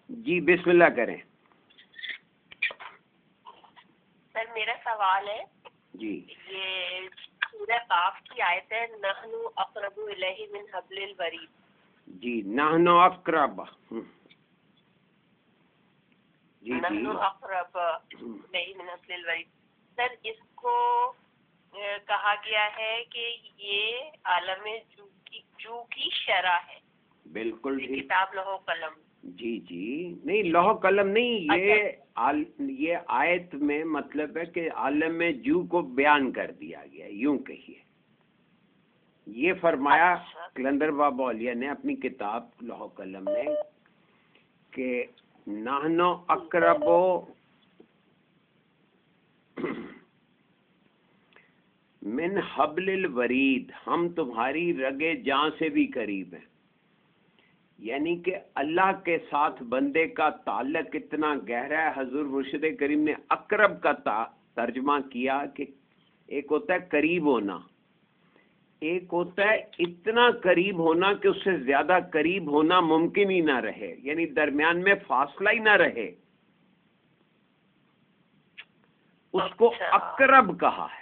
جی بسم اللہ کریں. سر میرا سوال ہے جی یہ سورہ قاف کی آیت ہے نحن اقرب الیہ من حبل الورید. جی نحن اقرب. جی نحن اقرب الیہ من حبل الورید. سر اس کو کہا گیا ہے کہ یہ عالم جو کی شرح ہے. بالکل ٹھیک. کتاب لوح و قلم. جی جی نہیں لوح قلم نہیں، یہ آیت میں مطلب ہے کہ عالم جو کو بیان کر دیا گیا، یوں کہیے. یہ فرمایا کلندر بابا اولیاء نے اپنی کتاب لوح قلم میں کہ نحن اقرب من حبل الورید، ہم تمہاری رگے جاں سے بھی قریب ہیں. یعنی کہ اللہ کے ساتھ بندے کا تعلق اتنا گہرا ہے. حضور مرشد کریم نے اقرب کا ترجمہ کیا کہ ایک ہوتا ہے قریب ہونا، ایک ہوتا ہے اتنا قریب ہونا کہ اس سے زیادہ قریب ہونا ممکن ہی نہ رہے، یعنی درمیان میں فاصلہ ہی نہ رہے. اس کو اقرب کہا ہے.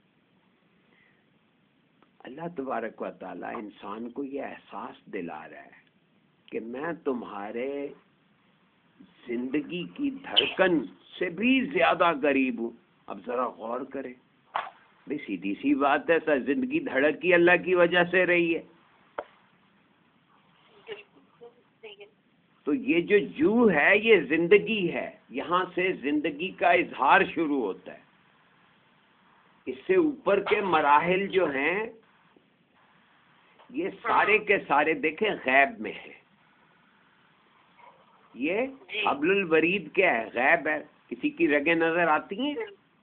اللہ تبارک و تعالی انسان کو یہ احساس دلا رہا ہے کہ میں تمہارے زندگی کی دھڑکن سے بھی زیادہ قریب ہوں. اب ذرا غور کریں بھئی، سیدھی سی بات ہے، تو زندگی دھڑکی اللہ کی وجہ سے رہی ہے. تو یہ جو ہے یہ زندگی ہے، یہاں سے زندگی کا اظہار شروع ہوتا ہے. اس سے اوپر کے مراحل جو ہیں یہ سارے کے سارے دیکھیں غیب میں ہیں. یہ حبل الورید کیا ہے؟ غیب ہے. کسی کی رگیں نظر آتی ہیں؟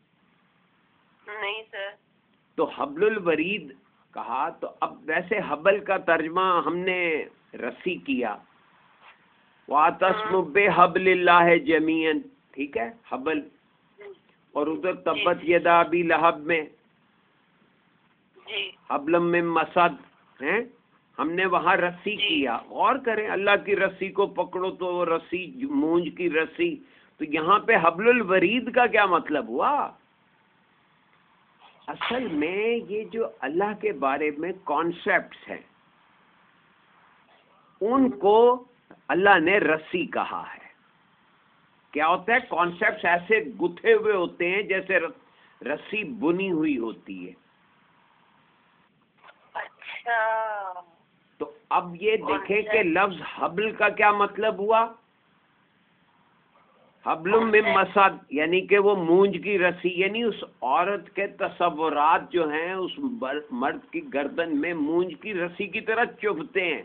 نہیں سر. تو حبل الورید کہا. تو اب ویسے حبل کا ترجمہ ہم نے رسی کیا، وَاعْتَصِمُوا بِحَبْلِ اللَّهِ جَمِيعًا، ٹھیک ہے حبل. اور ادھر تبت یدا ابی لہب میں حبلم من مسد ہیں، ہم نے وہاں رسی کیا. غور کریں، اللہ کی رسی کو پکڑو تو وہ رسی مونج کی رسی. تو یہاں پہ حبل الورید کا کیا مطلب ہوا؟ اصل میں یہ جو اللہ کے بارے میں کانسیپٹس ہیں ان کو اللہ نے رسی کہا ہے. کیا ہوتا ہے؟ کانسیپٹس ایسے گتھے ہوئے ہوتے ہیں جیسے رسی بنی ہوئی ہوتی ہے. تو اب یہ دیکھیں کہ لفظ حبل کا کیا مطلب ہوا؟ حبل من مسد، یعنی کہ وہ مونج کی رسی، یعنی اس عورت کے تصورات جو ہیں اس مرد کی گردن میں مونج کی رسی کی طرح چبھتے ہیں.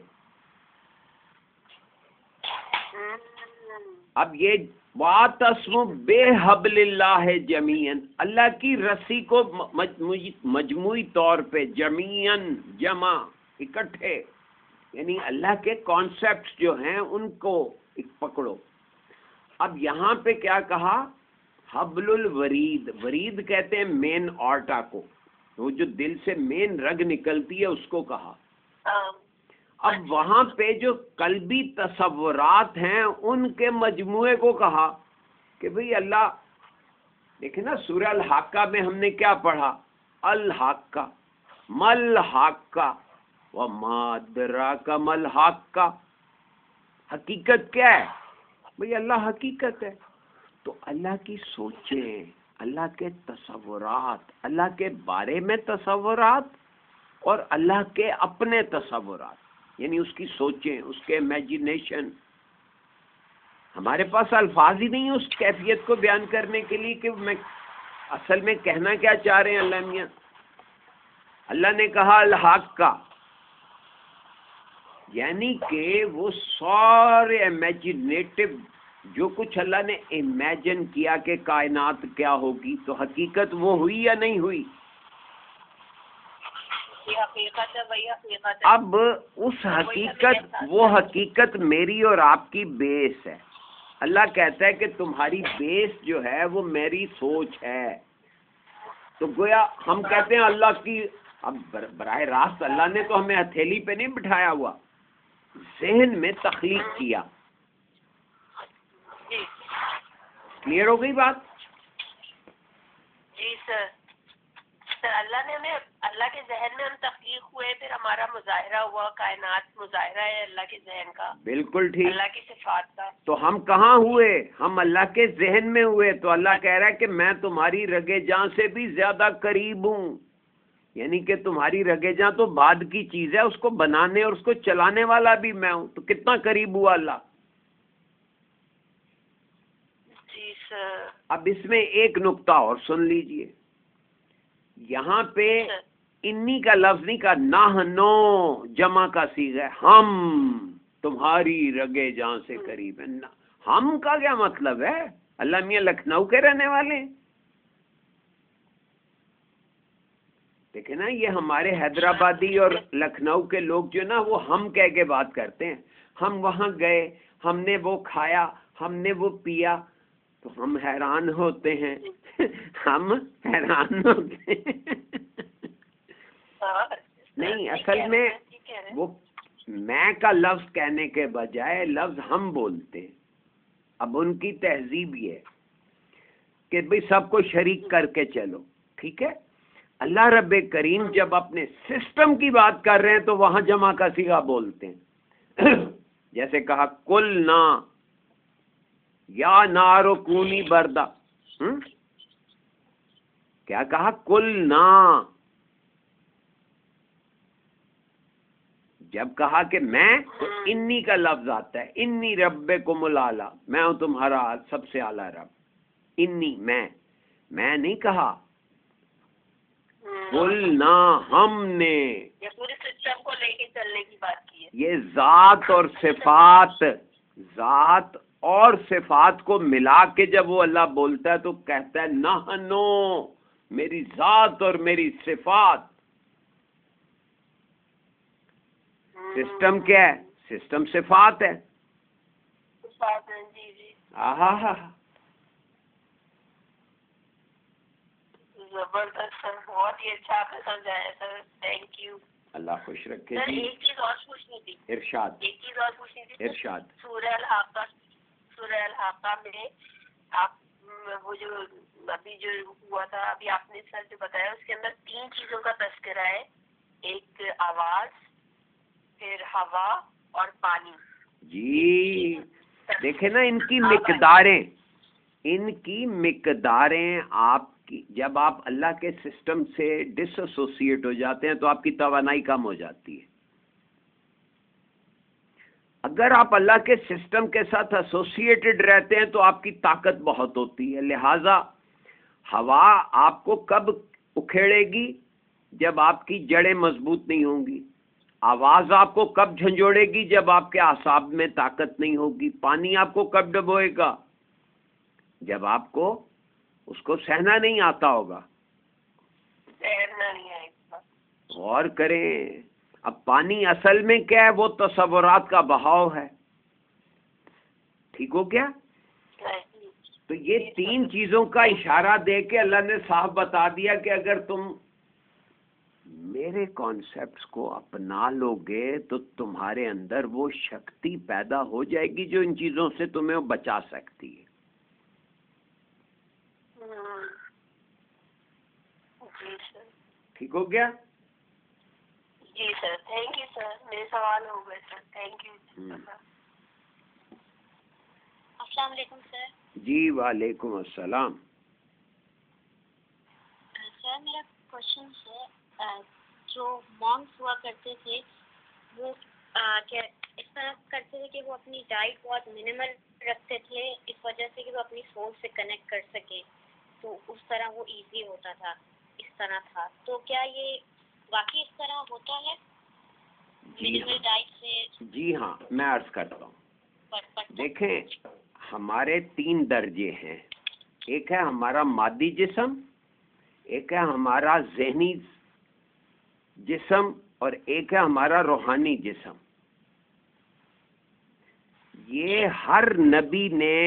اب یہ وَاعْتَصِمُوا بِحَبْلِ اللَّهِ جَمِيعًا، اللہ کی رسی کو مجموعی طور پہ جمیعاً جمع اکٹھے، یعنی اللہ کے کانسیپٹس جو ہیں ان کو پکڑو. اب یہاں پہ کیا کہا؟ حبل الورید. ورید کہتے ہیں مین آرٹا کو، وہ جو دل سے مین رگ نکلتی ہے اس کو کہا. اب وہاں پہ جو قلبی تصورات ہیں ان کے مجموعے کو کہا کہ بھئی اللہ دیکھیں نا، سورہ الحاقہ میں ہم نے کیا پڑھا؟ الحاقہ مل حاقہ وما ادراک مل حاقہ. حقیقت کیا ہے؟ بھئی اللہ حقیقت ہے. تو اللہ کی سوچیں، اللہ کے تصورات، اللہ کے بارے میں تصورات اور اللہ کے اپنے تصورات، یعنی اس کی سوچیں، اس کے امیجنیشن. ہمارے پاس الفاظ ہی نہیں ہیں اس کیفیت کو بیان کرنے کے لیے کہ میں اصل میں کہنا کیا چاہ رہے ہیں اللہ میاں. اللہ نے کہا الحق کا، یعنی کہ وہ سارے امیجنیٹو جو کچھ اللہ نے امیجن کیا کہ کائنات کیا ہوگی، تو حقیقت وہ ہوئی یا نہیں ہوئی؟ اب اس حقیقت، وہ حقیقت میری اور آپ کی بیس ہے. اللہ کہتا ہے کہ تمہاری بیس جو ہے وہ میری سوچ ہے. تو گویا ہم کہتے ہیں اللہ کی، اب براہ راست اللہ نے تو ہمیں ہتھیلی پہ نہیں بٹھایا ہوا، ذہن میں تخلیق کیا. کلیئر ہو گئی بات؟ جی سر. سر اللہ نے ہمیں اللہ کے ذہن میں ہم تخلیق ہوئے، پھر ہمارا مظاہرہ ہوا، کائنات مظاہرہ ہے اللہ کے ذہن کا، بالکل ٹھیک. اللہ کی صفات کا. تو ہم کہاں ہوئے؟ ہم اللہ کے ذہن میں ہوئے. تو اللہ کہہ رہا ہے کہ میں تمہاری رگے جاں سے بھی زیادہ قریب ہوں. یعنی کہ تمہاری رگے جاں تو بعد کی چیز ہے، اس کو بنانے اور اس کو چلانے والا بھی میں ہوں. تو کتنا قریب ہوا اللہ. جی سر. اب اس میں ایک نقطہ اور سن لیجئے. یہاں پہ انی کا لفظ نہیں کا، نحنو جمع کا صیغہ ہے. ہم تمہاری رگے جاں سے قریب ہے. ہم کا کیا مطلب ہے؟ اللہ میاں لکھنؤ کے رہنے والے ہیں. دیکھیں نا، یہ ہمارے حیدرآبادی اور لکھنؤ کے لوگ جو نا وہ ہم کہہ کے بات کرتے ہیں. ہم وہاں گئے، ہم نے وہ کھایا، ہم نے وہ پیا، تو ہم حیران ہوتے ہیں. ہم حیران ہوتے ہیں. نہیں، اصل میں وہ میں کا لفظ کہنے کے بجائے لفظ ہم بولتے ہیں. اب ان کی تہذیب یہ ہے کہ بھئی سب کو شریک کر کے چلو. ٹھیک ہے. اللہ رب کریم جب اپنے سسٹم کی بات کر رہے ہیں تو وہاں جمع کا صیغہ بولتے ہیں. جیسے کہا کل نا یا نارو کونی بردا. کیا کہا؟ کل نا. جب کہا کہ میں، تو انی کا لفظ آتا ہے. انی ربکم الاعلی، میں ہوں تمہارا سب سے اعلیٰ رب. انی میں نہیں کہا. قلنا، ہم نے. یہ پورے سسٹم کو لے کے چلنے کی بات کی ہے. یہ ذات اور صفات، ذات اور صفات کو ملا کے جب وہ اللہ بولتا ہے تو کہتا ہے نحنو، میری ذات اور میری صفات. سسٹم کیا ہے؟ سسٹم صفات ہے. جی جی. آہا، زبردست سر، بہت ہی اچھا آپ نے سمجھایا سر. Thank you. اللہ خوش رکھے. سر ایک چیز اور پوچھنی تھی. ارشاد. ایک چیز اور پوچھنی تھی. ارشاد. سورہ الحاقہ میں آپ وہ جو ابھی جو ہوا تھا، ابھی آپ نے سر جو بتایا، اس کے اندر 3 چیزوں کا تذکرہ ہے. ایک آواز، پھر ہوا اور پانی. جی دیکھیں نا، ان کی مقداریں آپ کی، جب آپ اللہ کے سسٹم سے ڈس ایسوسیٹ ہو جاتے ہیں تو آپ کی توانائی کم ہو جاتی ہے. اگر آپ اللہ کے سسٹم کے ساتھ ایسوسیٹڈ رہتے ہیں تو آپ کی طاقت بہت ہوتی ہے. لہٰذا ہوا آپ کو کب اکھیڑے گی؟ جب آپ کی جڑیں مضبوط نہیں ہوں گی. آواز آپ کو کب جھنجھوڑے گی؟ جب آپ کے اعصاب میں طاقت نہیں ہوگی. پانی آپ کو کب ڈبوئے گا؟ جب آپ کو اس کو سہنا نہیں آتا ہوگا. غور کریں. اب پانی اصل میں کیا ہے؟ وہ تصورات کا بہاؤ ہے. ٹھیک ہو گیا؟ تو یہ 3 چیزوں کا اشارہ دے کے اللہ نے صاف بتا دیا کہ اگر تم میرے کانسیپٹس کو اپنا لو گے تو تمہارے اندر وہ شکتی پیدا ہو جائے گی جو ان چیزوں سے تمہیں بچا سکتی ہے. جی سر. ٹھیک ہو گیا؟ جی سر. Thank you sir. میرے سوال ہو گئے سر. Thank you. السلام علیکم سر. جی وعلیکم السلام. سر میرا کوشچن ہے، جو مونکس ہوا کرتے تھے وہ کیا اس طرح کرتے تھے کہ وہ اپنی ڈائٹ بہت منیمل رکھتے تھے، اس وجہ سے کہ وہ اپنی سول سے کنیکٹ کر سکے، تو اس طرح وہ ایزی ہوتا تھا. اس طرح تھا. تو کیا یہ واقعی اس طرح ہوتا ہے منیمل ڈائٹ سے؟ جی ہاں، میں عرض کرتا ہوں. دیکھیں، ہمارے 3 درجے ہیں. ایک ہے ہمارا مادی جسم، ایک ہے ہمارا ذہنی جسم، اور ایک ہے ہمارا روحانی جسم. یہ ہر نبی نے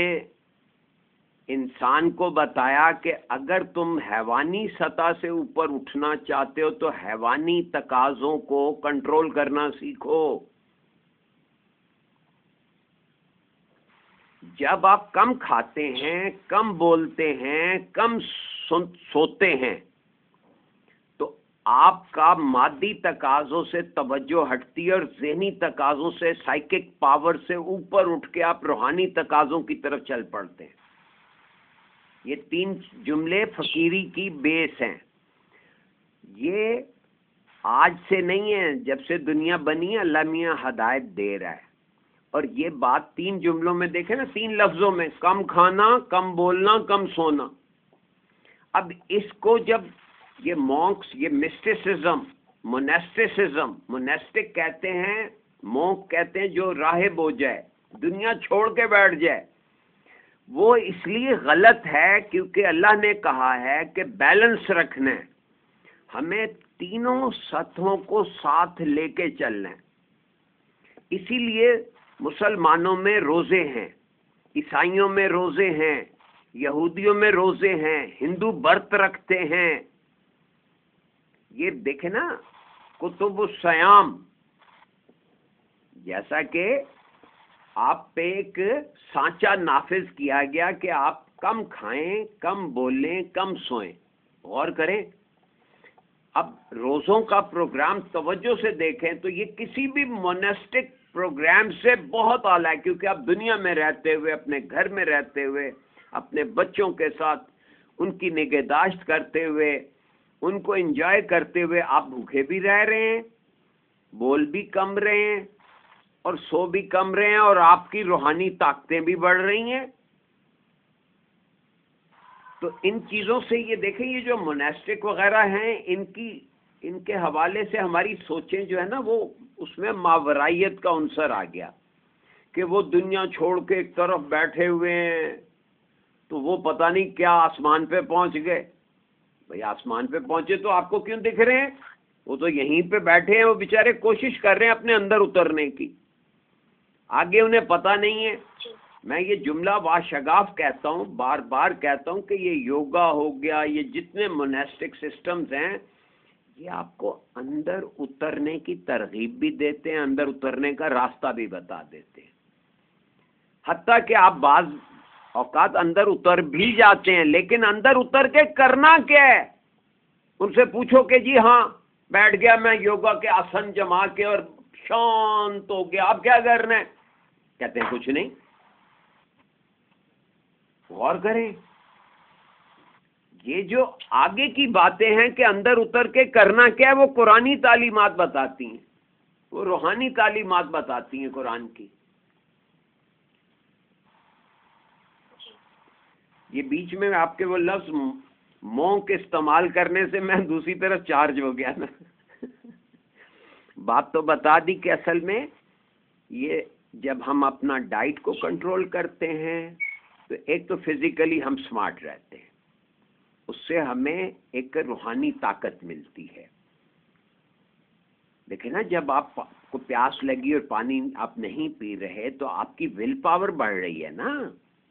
انسان کو بتایا کہ اگر تم حیوانی سطح سے اوپر اٹھنا چاہتے ہو تو حیوانی تقاضوں کو کنٹرول کرنا سیکھو. جب آپ کم کھاتے ہیں، کم بولتے ہیں، کم سوتے ہیں، تو آپ کا مادی تقاضوں سے توجہ ہٹتی ہے اور ذہنی تقاضوں سے، سائیکک پاور سے اوپر اٹھ کے آپ روحانی تقاضوں کی طرف چل پڑتے ہیں۔ یہ 3 جملے فقیری کی بیس ہیں۔ یہ آج سے نہیں ہے، جب سے دنیا بنی ہے اللہ میاں ہدایت دے رہا ہے۔ اور یہ بات 3 جملوں میں دیکھیں نا، 3 لفظوں میں، کم کھانا، کم بولنا، کم سونا۔ اب اس کو جب یہ مونکس، یہ مسٹسزم، مونسٹک کہتے ہیں، مونک کہتے ہیں جو راہب ہو جائے، دنیا چھوڑ کے بیٹھ جائے، وہ اس لیے غلط ہے کیونکہ اللہ نے کہا ہے کہ بیلنس رکھنا ہے، ہمیں تینوں سطحوں کو ساتھ لے کے چلنا ہے۔ اسی لیے مسلمانوں میں روزے ہیں، عیسائیوں میں روزے ہیں، یہودیوں میں روزے ہیں، ہندو برت رکھتے ہیں۔ یہ دیکھیں نا کتب الصیام، جیسا کہ آپ پہ ایک سانچہ نافذ کیا گیا کہ آپ کم کھائیں، کم بولیں، کم سوئیں۔ غور کریں، اب روزوں کا پروگرام توجہ سے دیکھیں تو یہ کسی بھی مونسٹک پروگرام سے بہت اعلیٰ ہے، کیونکہ آپ دنیا میں رہتے ہوئے، اپنے گھر میں رہتے ہوئے، اپنے بچوں کے ساتھ ان کی نگہداشت کرتے ہوئے، ان کو انجوائے کرتے ہوئے آپ بھوکے بھی رہ رہے ہیں، بول بھی کم رہے ہیں اور سو بھی کم رہے ہیں، اور آپ کی روحانی طاقتیں بھی بڑھ رہی ہیں۔ تو ان چیزوں سے یہ دیکھیں، یہ جو موناسٹک وغیرہ ہیں، ان کے حوالے سے ہماری سوچیں جو ہے نا، وہ اس میں ماورائیت کا عنصر آ گیا کہ وہ دنیا چھوڑ کے ایک طرف بیٹھے ہوئے ہیں، تو وہ پتہ نہیں کیا آسمان پہ پہنچ گئے۔ بھئی آسمان پہ پہنچے تو آپ کو کیوں دکھ رہے ہیں؟ وہ تو یہیں پہ بیٹھے ہیں، وہ بیچارے کوشش کر رہے ہیں اپنے اندر اترنے کی، آگے انہیں پتہ نہیں ہے۔ میں یہ جملہ واشگاف کہتا ہوں، بار بار کہتا ہوں کہ یہ یوگا ہو گیا، یہ جتنے موناسٹک سسٹمز ہیں، یہ آپ کو اندر اترنے کی ترغیب بھی دیتے ہیں، اندر اترنے کا راستہ بھی بتا دیتے ہیں۔ حتیٰ کہ آپ بعض اوقات اندر اتر بھی جاتے ہیں، لیکن اندر اتر کے کرنا کیا ہے؟ ان سے پوچھو کہ جی ہاں بیٹھ گیا میں یوگا کے آسن جما کے اور شانت ہو گیا، آپ کیا کرنا ہے؟ کہتے ہیں کچھ نہیں۔ غور کریں، یہ جو آگے کی باتیں ہیں کہ اندر اتر کے کرنا کیا ہے، وہ قرآنی تعلیمات بتاتی ہیں، وہ روحانی تعلیمات بتاتی ہیں قرآن کی۔ یہ بیچ میں آپ کے وہ لفظ مونک استعمال کرنے سے میں دوسری طرف چارج ہو گیا نا۔ بات تو بتا دی کہ اصل میں یہ جب ہم اپنا ڈائٹ کو کنٹرول کرتے ہیں تو ایک تو فزیکلی ہم سمارٹ رہتے ہیں، اس سے ہمیں ایک روحانی طاقت ملتی ہے۔ دیکھیں نا، جب آپ کو پیاس لگی اور پانی آپ نہیں پی رہے تو آپ کی ول پاور بڑھ رہی ہے نا۔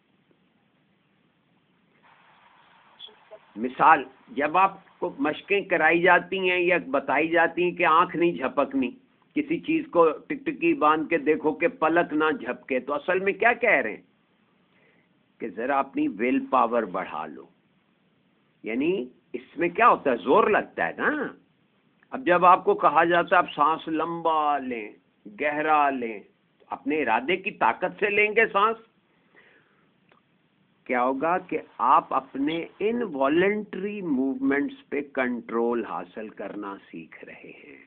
مثال، جب آپ کو مشقیں کرائی جاتی ہیں یا بتائی جاتی ہیں کہ آنکھ نہیں جھپکنی، کسی چیز کو ٹکٹکی باندھ کے دیکھو کہ پلک نہ جھپکے، تو اصل میں کیا کہہ رہے ہیں کہ ذرا اپنی ول پاور بڑھا لو۔ یعنی اس میں کیا ہوتا ہے، زور لگتا ہے نا۔ اب جب آپ کو کہا جاتا ہے آپ سانس لمبا لیں، گہرا لیں، اپنے ارادے کی طاقت سے لیں گے سانس، کیا ہوگا کہ آپ اپنے ان والنٹری موومنٹس پہ کنٹرول حاصل کرنا سیکھ رہے ہیں۔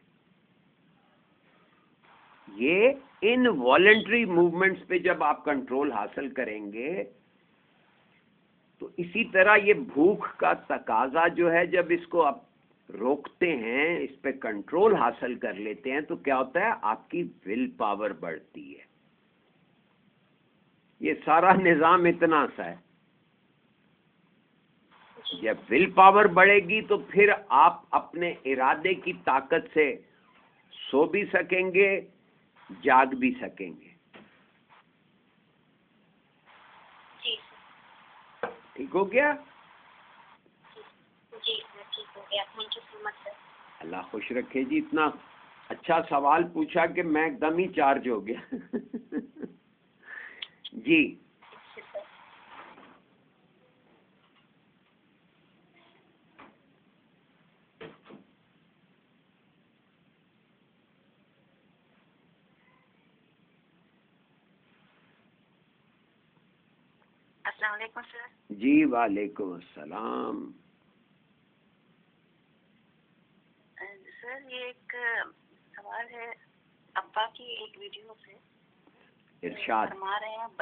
یہ ان والنٹری موومنٹس پہ جب آپ کنٹرول حاصل کریں گے تو اسی طرح یہ بھوک کا تقاضا جو ہے، جب اس کو آپ روکتے ہیں، اس پہ کنٹرول حاصل کر لیتے ہیں، تو کیا ہوتا ہے، آپ کی ول پاور بڑھتی ہے۔ یہ سارا نظام اتنا سا ہے۔ جب ول پاور بڑھے گی تو پھر آپ اپنے ارادے کی طاقت سے سو بھی سکیں گے، جاگ بھی سکیں گے۔ ٹھیک ہو گیا؟ جی ٹھیک ہو گیا، تھینک یو سو مچ سر۔ اللہ خوش رکھے جی، اتنا اچھا سوال پوچھا کہ میں ایک دم ہی چارج ہو گیا۔ جی السلام علیکم سر. جی وعلیکم السلام. سر یہ ایک سوال ہے ابا کی ایک ویڈیو سے. ارشاد فرما رہے ہیں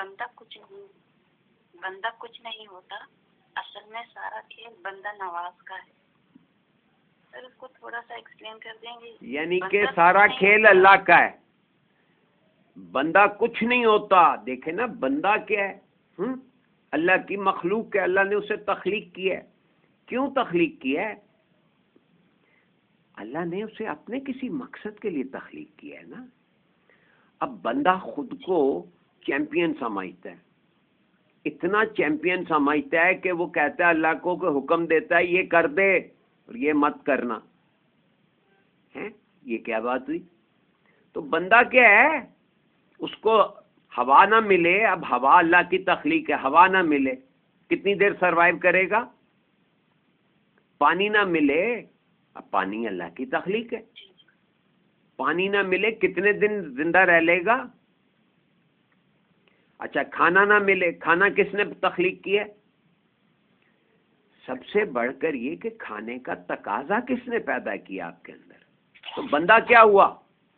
بندہ کچھ نہیں ہوتا، اصل میں سارا کھیل بندہ نواز کا ہے. سر اس کو تھوڑا سا ایکسپلین کر دیں گے. یعنی کہ سارا کھیل اللہ کا ہے، بندہ کچھ نہیں ہوتا. دیکھیں نا بندہ کیا ہے؟ اللہ کی مخلوق ہے، اللہ نے اسے تخلیق کیا ہے. کیوں تخلیق کیا ہے؟ اللہ نے اسے اپنے کسی مقصد کے لیے تخلیق کیا ہے نا. اب بندہ خود کو چیمپئن سمجھتا ہے، اتنا چیمپئن سمجھتا ہے کہ وہ کہتا ہے اللہ کو کہ حکم دیتا ہے یہ کر دے اور یہ مت کرنا ہے. یہ کیا بات ہوئی؟ تو بندہ کیا ہے؟ اس کو ہوا نہ ملے، اب ہوا اللہ کی تخلیق ہے، ہوا نہ ملے کتنی دیر سروائیو کرے گا؟ پانی نہ ملے، اب پانی اللہ کی تخلیق ہے، پانی نہ ملے کتنے دن زندہ رہ لے گا؟ اچھا کھانا نہ ملے، کھانا کس نے تخلیق کیا؟ سب سے بڑھ کر یہ کہ کھانے کا تقاضا کس نے پیدا کیا آپ کے اندر؟ تو بندہ کیا ہوا؟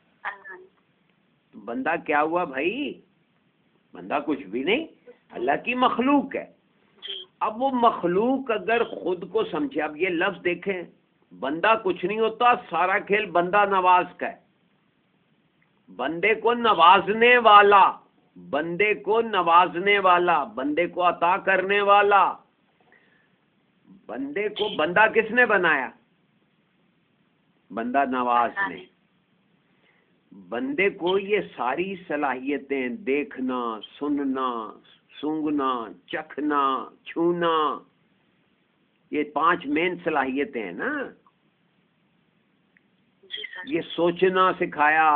بندہ کیا ہوا بھائی؟ بندہ کچھ بھی نہیں، اللہ کی مخلوق ہے. اب وہ مخلوق اگر خود کو سمجھے، اب یہ لفظ دیکھیں، بندہ کچھ نہیں ہوتا، سارا کھیل بندہ نواز کا ہے. بندے کو نوازنے والا، بندے کو نوازنے والا، بندے کو عطا کرنے والا، بندے کو بندہ کس نے بنایا؟ بندہ نواز نے. بندے کو یہ ساری صلاحیتیں، دیکھنا، سننا، سونگھنا، چکھنا، چھونا، یہ 5 مین صلاحیتیں ہیں نا. یہ سوچنا سکھایا،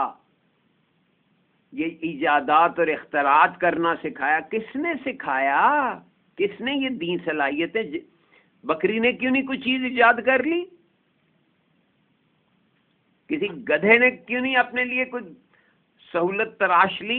یہ ایجادات اور اختراعات کرنا سکھایا. کس نے سکھایا؟ کس نے یہ دین صلاحیتیں؟ بکری نے کیوں نہیں کوئی چیز ایجاد کر لی؟ کسی گدھے نے کیوں نہیں اپنے لیے کوئی سہولت تراش لی؟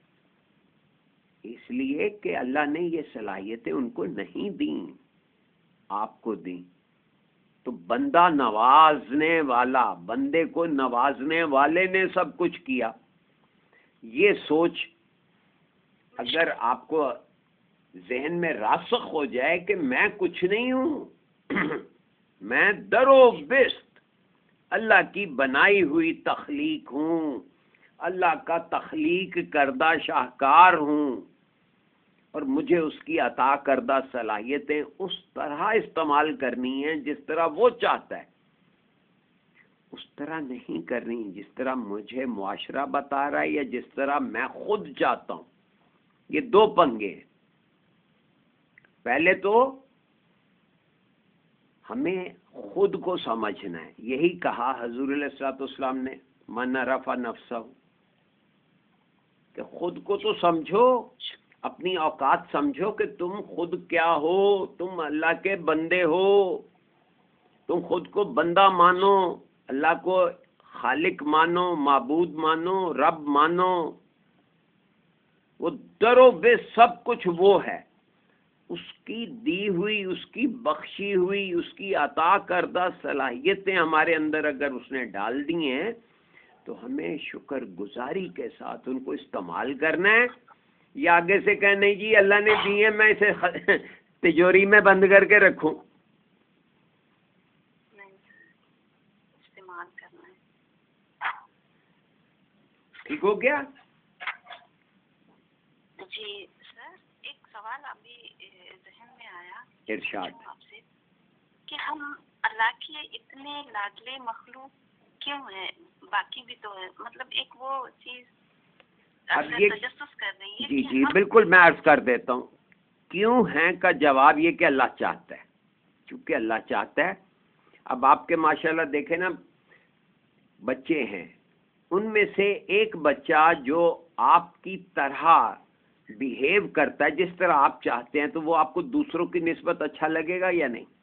اس لیے کہ اللہ نے یہ صلاحیتیں ان کو نہیں دیں، آپ کو دیں. تو بندہ نوازنے والا، بندے کو نوازنے والے نے سب کچھ کیا. یہ سوچ اگر آپ کو ذہن میں راسخ ہو جائے کہ میں کچھ نہیں ہوں، میں در و بست اللہ کی بنائی ہوئی تخلیق ہوں، اللہ کا تخلیق کردہ شاہکار ہوں، اور مجھے اس کی عطا کردہ صلاحیتیں اس طرح استعمال کرنی ہیں جس طرح وہ چاہتا ہے، اس طرح نہیں کرنی جس طرح مجھے معاشرہ بتا رہا ہے یا جس طرح میں خود چاہتا ہوں. یہ 2 پنگے ہیں. پہلے تو ہمیں خود کو سمجھنا ہے. یہی کہا حضور علیہ الصلوۃ والسلام نے، من عرف نفسہ، کہ خود کو تو سمجھو، اپنی اوقات سمجھو کہ تم خود کیا ہو. تم اللہ کے بندے ہو، تم خود کو بندہ مانو، اللہ کو خالق مانو، معبود مانو، رب مانو. وہ در و بے سب کچھ وہ ہے، اس کی دی ہوئی، اس کی بخشی ہوئی، اس کی عطا کردہ صلاحیتیں ہمارے اندر اگر اس نے ڈال دی ہیں تو ہمیں شکر گزاری کے ساتھ ان کو استعمال کرنا ہے. یا آگے سے کہ نہیں جی اللہ نے دی ہیں میں اسے تجوری میں بند کر کے رکھوں. استعمال کرنا ہے. ٹھیک ہو گیا؟ جی سر ایک سوال ابھی ذہن میں آیا، ارشاد. آپ سے کہ ہم اللہ کے اتنے لاڈلے مخلوق کیوں ہیں؟ باقی بھی تو ہے، مطلب ایک وہ چیز تجسس کر رہی ہے. جی بالکل میں عرض کر دیتا ہوں. کیوں ہیں کا جواب یہ کہ اللہ چاہتا ہے. چونکہ اللہ چاہتا ہے. اب آپ کے ماشاءاللہ دیکھیں نا بچے ہیں، ان میں سے ایک بچہ جو آپ کی طرح بیہیو کرتا ہے جس طرح آپ چاہتے ہیں، تو وہ آپ کو دوسروں کی نسبت اچھا لگے گا یا نہیں؟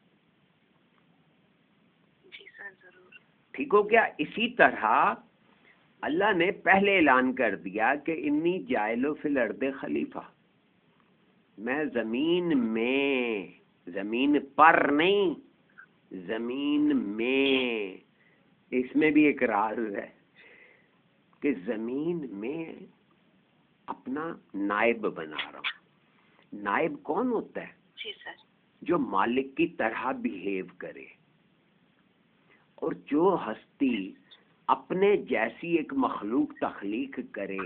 جی سر ضرور. ٹھیک ہو گیا. اسی طرح اللہ نے پہلے اعلان کر دیا کہ انی جاعل فی الارض خلیفہ، میں زمین میں، زمین پر نہیں، زمین میں، اس میں بھی ایک راز ہے کہ زمین میں اپنا نائب بنا رہا ہوں. نائب کون ہوتا ہے؟ جی سر. جو مالک کی طرح بیہیو کرے، اور جو ہستی اپنے جیسی ایک مخلوق تخلیق کرے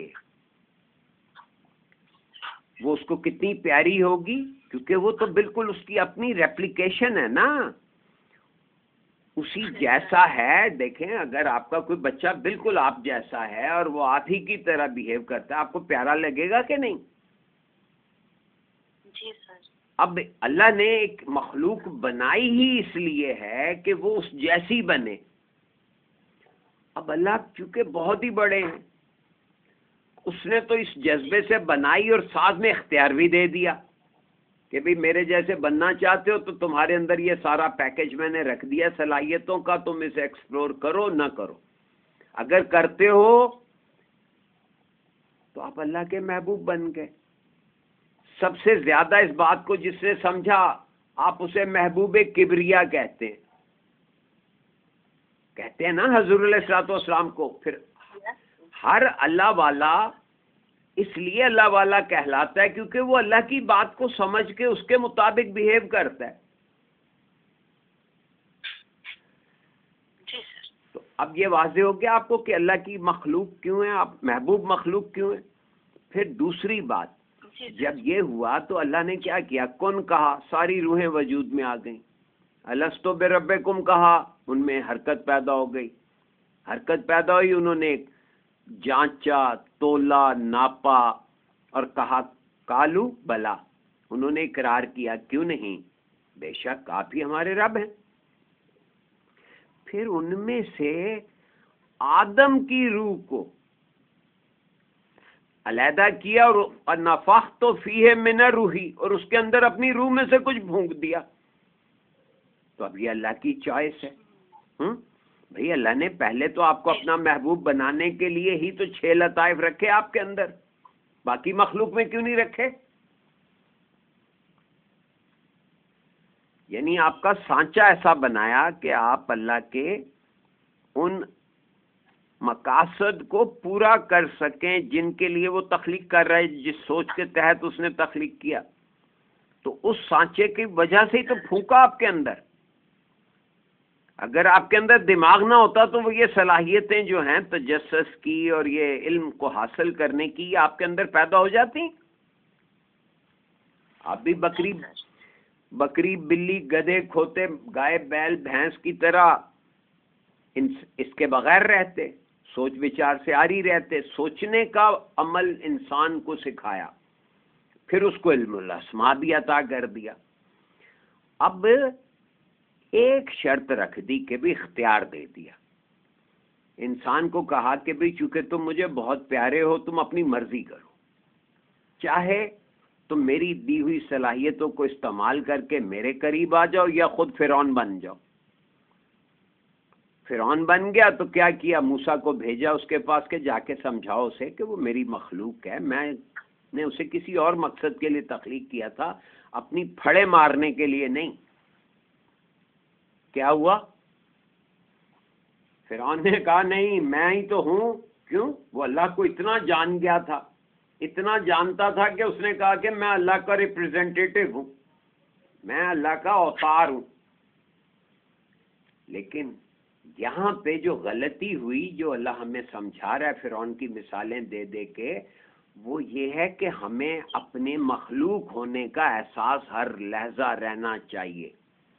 وہ اس کو کتنی پیاری ہوگی، کیونکہ وہ تو بالکل اس کی اپنی ریپلیکیشن ہے نا، اسی جیسا ہے. دیکھیں اگر آپ کا کوئی بچہ بالکل آپ جیسا ہے اور وہ آپ ہی کی طرح بیہیو کرتا ہے، آپ کو پیارا لگے گا کہ نہیں؟ جی سر. اب اللہ نے ایک مخلوق بنائی ہی اس لیے ہے کہ وہ اس جیسی بنے. اب اللہ چونکہ بہت ہی بڑے ہیں، اس نے تو اس جذبے سے بنائی اور ساتھ میں اختیار بھی دے دیا کہ بھئی میرے جیسے بننا چاہتے ہو تو تمہارے اندر یہ سارا پیکج میں نے رکھ دیا صلاحیتوں کا، تم اسے ایکسپلور کرو نہ کرو. اگر کرتے ہو تو آپ اللہ کے محبوب بن گئے. سب سے زیادہ اس بات کو جس نے سمجھا آپ اسے محبوب کبریا کہتے ہیں نا حضور علیہ الصلوۃ والسلام کو. پھر ہر اللہ والا اس لیے اللہ والا کہلاتا ہے کیونکہ وہ اللہ کی بات کو سمجھ کے اس کے مطابق بیہیو کرتا ہے. تو اب یہ واضح ہو گیا آپ کو کہ اللہ کی مخلوق کیوں ہے، آپ محبوب مخلوق کیوں ہیں. پھر دوسری بات، جب یہ ہوا تو اللہ نے کیا کیا؟ کن کہا، ساری روحیں وجود میں آ گئیں. الستو بربکم کہا، ان میں حرکت پیدا ہو گئی. حرکت پیدا ہوئی، انہوں نے جانچا، تولا، ناپا اور کہا کالو بلا، انہوں نے اقرار کیا کیوں نہیں، بے شک آپ ہی ہمارے رب ہیں. پھر ان میں سے آدم کی روح کو علیحدہ کیا اور نفخت فیہ من روحی، اور اس کے اندر اپنی روح میں سے کچھ پھونک دیا. تو اب یہ اللہ کی چوائس ہے. بھئی اللہ نے پہلے تو آپ کو اپنا محبوب بنانے کے لیے ہی تو 6 لطائف رکھے آپ کے اندر، باقی مخلوق میں کیوں نہیں رکھے؟ یعنی آپ کا سانچہ ایسا بنایا کہ آپ اللہ کے ان مقاصد کو پورا کر سکیں جن کے لیے وہ تخلیق کر رہے، جس سوچ کے تحت اس نے تخلیق کیا. تو اس سانچے کی وجہ سے ہی تو پھونکا آپ کے اندر. اگر آپ کے اندر دماغ نہ ہوتا تو وہ یہ صلاحیتیں جو ہیں تجسس کی اور یہ علم کو حاصل کرنے کی آپ کے اندر پیدا ہو جاتی. آپ بھی بکری بلی گدھے کھوتے گائے بیل بھینس کی طرح اس کے بغیر رہتے، سوچ وچار سے آری رہتے. سوچنے کا عمل انسان کو سکھایا، پھر اس کو علم الاسماء بھی عطا کر دیا. اب ایک شرط رکھ دی کہ بھی اختیار دے دیا. انسان کو کہا کہ بھی چونکہ تم مجھے بہت پیارے ہو تم اپنی مرضی کرو، چاہے تم میری دی ہوئی صلاحیتوں کو استعمال کر کے میرے قریب آ جاؤ یا خود فرعون بن جاؤ. فرعون بن گیا تو کیا کیا؟ موسیٰ کو بھیجا اس کے پاس کہ جا کے سمجھاؤ اسے کہ وہ میری مخلوق ہے، میں نے اسے کسی اور مقصد کے لیے تخلیق کیا تھا، اپنی پھڑے مارنے کے لیے نہیں. کیا ہوا؟ فرعون نے کہا نہیں میں ہی تو ہوں. کیوں؟ وہ اللہ کو اتنا جان گیا تھا، اتنا جانتا تھا کہ اس نے کہا کہ میں اللہ کا ریپریزنٹیٹو ہوں، میں اللہ کا اوتار ہوں. لیکن یہاں پہ جو غلطی ہوئی، جو اللہ ہمیں سمجھا رہا ہے فرعون کی مثالیں دے دے کے، وہ یہ ہے کہ ہمیں اپنے مخلوق ہونے کا احساس ہر لحظہ رہنا چاہیے.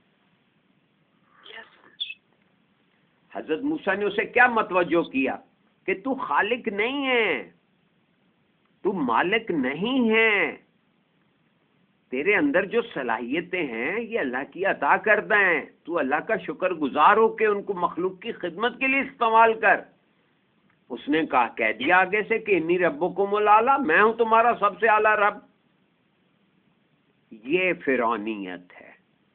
حضرت موسیٰ نے اسے کیا متوجہ کیا کہ تو خالق نہیں ہے، تو مالک نہیں ہے، تیرے اندر جو صلاحیتیں ہیں یہ اللہ کی عطا کردہ ہیں، تو اللہ کا شکر گزار ہو کہ ان کو مخلوق کی خدمت کے لیے استعمال کر. اس نے کہا کہہ دیا آگے سے کہ انی ربکم الاعلی، میں ہوں تمہارا سب سے اعلیٰ رب. یہ فرعونیت ہے.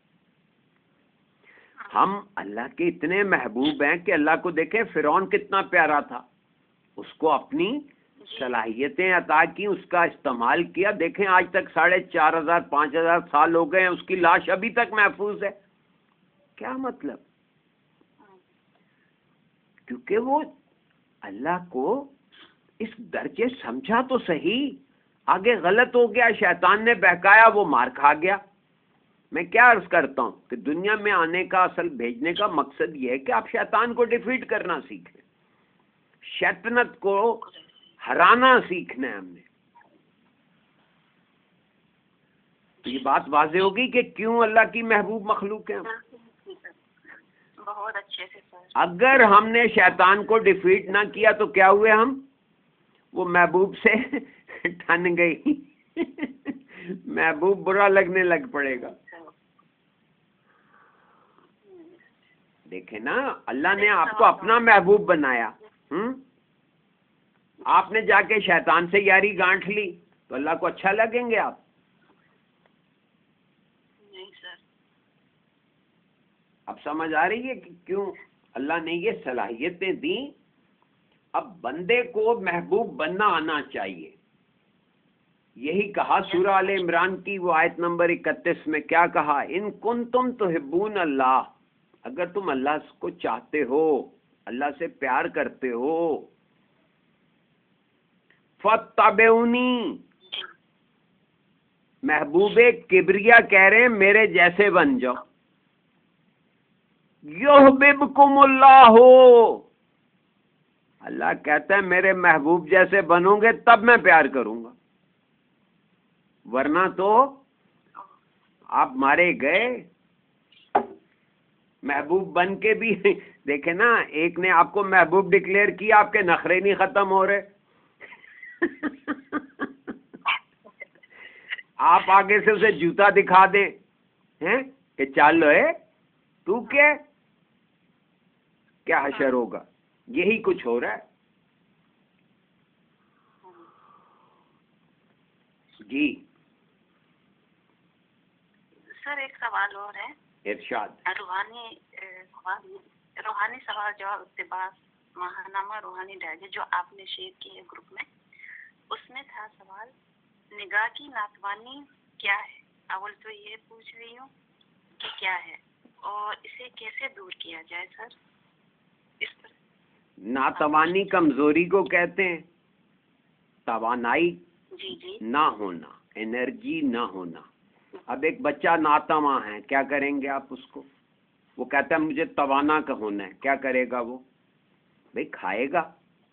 ہم اللہ کے اتنے محبوب ہیں کہ اللہ کو دیکھیں فرعون کتنا پیارا تھا، اس کو اپنی صلاحیتیں عطا کی، اس کا استعمال کیا. دیکھیں آج تک 4,500 5,000 سال ہو گئے ہیں، اس کی لاش ابھی تک محفوظ ہے. کیا مطلب؟ کیونکہ وہ اللہ کو اس درجے سمجھا تو صحیح. آگے غلط ہو گیا، شیطان نے بہکایا، وہ مار کھا گیا. میں کیا عرض کرتا ہوں کہ دنیا میں آنے کا اصل بھیجنے کا مقصد یہ ہے کہ آپ شیطان کو ڈیفیٹ کرنا سیکھیں، شیطنت کو ہرانا سیکھنا ہے ہم نے. تو یہ بات واضح ہوگی کہ کیوں اللہ کی محبوب مخلوق ہیں. بہت اچھے سے سر. اگر ہم نے شیطان کو ڈیفیٹ نہ کیا تو کیا ہوئے ہم؟ وہ محبوب سے ٹھن گئی. محبوب برا لگنے لگ پڑے گا. دیکھیں نا، اللہ نے آپ کو اپنا محبوب بنایا. آپ نے جا کے شیطان سے یاری گانٹھ لی تو اللہ کو اچھا لگیں گے آپ؟ نہیں سر. اب سمجھ آ رہی ہے کہ کیوں اللہ نے یہ صلاحیتیں دیں. اب بندے کو محبوب بننا آنا چاہیے. یہی کہا سورہ آل عمران کی وہ آیت نمبر 31 میں، کیا کہا؟ ان کنتم تحبون اللہ، اگر تم اللہ کو چاہتے ہو، اللہ سے پیار کرتے ہو، فاتبعونی، محبوب کبریا کہہ رہے ہیں میرے جیسے بن جاؤ. یحببکم اللہ ہو، اللہ کہتا ہے میرے محبوب جیسے بنو گے تب میں پیار کروں گا، ورنہ تو آپ مارے گئے. محبوب بن کے بھی دیکھیں نا، ایک نے آپ کو محبوب ڈکلیئر کیا، آپ کے نخرے نہیں ختم ہو رہے. آپ آگے سے اسے جوتا دکھا دیں کہ چل ہے تو کیا حشر ہوگا. یہی کچھ ہو رہا ہے. جی سر ایک سوال اور ہے. ارشاد. روحانی سوال جواب اقتباس ماہنامہ روحانی ڈائجسٹ جو آپ نے شیئر کی ہے گروپ میں، اس میں تھا سوال نگاہ کی ناتوانی کیا ہے. اول تو یہ پوچھ رہی ہوں کہ کیا ہے اور اسے کیسے دور کیا جائے سر. اس پر ناتوانی کمزوری کو کہتے ہیں، توانائی جی نہ ہونا، انرجی نہ ہونا. اب ایک بچہ ناتواں ہے، کیا کریں گے آپ اس کو؟ وہ کہتا ہے مجھے توانا کا ہونا ہے، کیا کرے گا وہ؟ بھئی کھائے گا،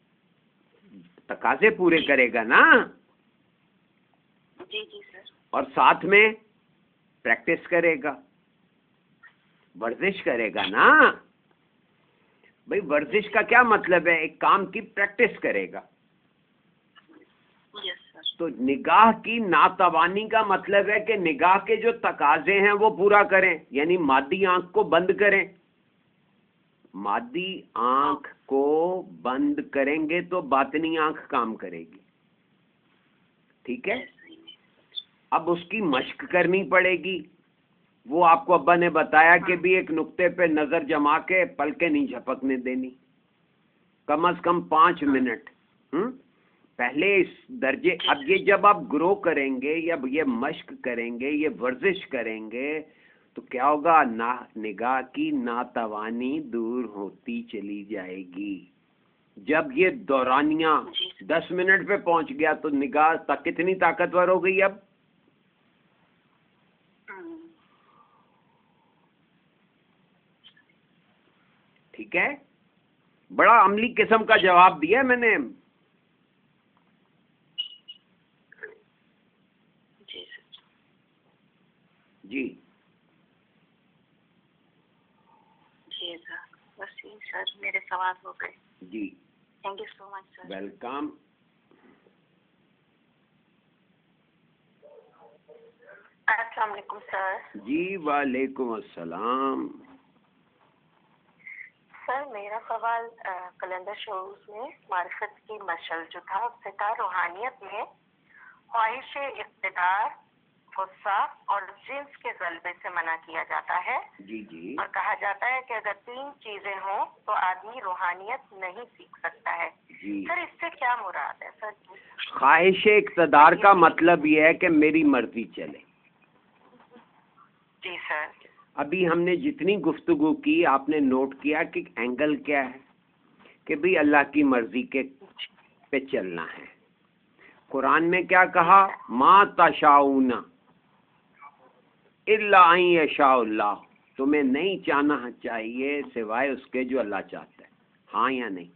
تقاضے پورے کرے گا نا. جی سر. اور ساتھ میں پریکٹس کرے گا، ورزش کرے گا نا. بھئی ورزش کا کیا مطلب ہے؟ ایک کام کی پریکٹس کرے گا. تو نگاہ کی ناتوانی کا مطلب ہے کہ نگاہ کے جو تقاضے ہیں وہ پورا کریں، یعنی مادی آنکھ کو بند کریں. مادی آنکھ کو بند کریں گے تو باطنی آنکھ کام کرے گی. ٹھیک ہے. اب اس کی مشق کرنی پڑے گی. وہ آپ کو ابا نے بتایا کہ بھی ایک نقطے پہ نظر جما کے پلکیں نہیں جھپکنے دینی، کم از کم 5 منٹ پہلے اس درجے. اب یہ جب آپ گرو کریں گے یا یہ مشق کریں گے، یہ ورزش کریں گے تو کیا ہوگا؟ نگاہ کی ناتوانی دور ہوتی چلی جائے گی. جب یہ دورانیہ 10 منٹ پہ پہنچ گیا تو نگاہ تک کتنی طاقتور ہو گئی اب. ٹھیک ہے. بڑا عملی قسم کا جواب دیا میں نے. جی سر، بس یہی سر میرے سوال ہو گئے. جی thank you so much sir. Welcome. السلام علیکم سر. جی وعلیکم السلام. سر میرا سوال کلندر شعور میں معرفت کی مشعل جو تھا اس سے تھا روحانیت میں خواہش اقتدار، غصہ اور جنس کے غلبے سے منع کیا جاتا ہے. جی اور کہا جاتا ہے کہ اگر 3 چیزیں ہوں تو آدمی روحانیت نہیں سیکھ سکتا ہے. جی سر اس سے کیا مراد ہے سر؟ خواہش اقتدار کا مطلب یہ ہے کہ میری مرضی چلے. جی سر. ابھی ہم نے جتنی گفتگو کی آپ نے نوٹ کیا کہ اینگل کیا ہے کہ بھئی اللہ کی مرضی کے پہ چلنا ہے. قرآن میں کیا کہا؟ ما تشاؤون الا ان یشاء اللہ. تمہیں نہیں چاہنا چاہیے سوائے اس کے جو اللہ چاہتا ہے. ہاں یا نہیں؟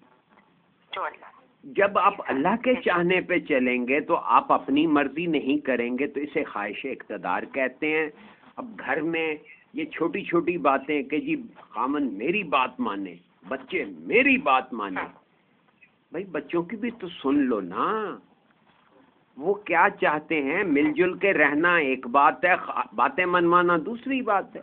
جب آپ اللہ کے چاہنے پہ چلیں گے تو آپ اپنی مرضی نہیں کریں گے تو اسے خواہش اقتدار کہتے ہیں. اب گھر میں یہ چھوٹی چھوٹی باتیں کہ جی خامن میری بات مانے، بچے میری بات مانے. بھائی بچوں کی بھی تو سن لو نا، وہ کیا چاہتے ہیں. مل جل کے رہنا ایک بات ہے، باتیں منوانا دوسری بات ہے.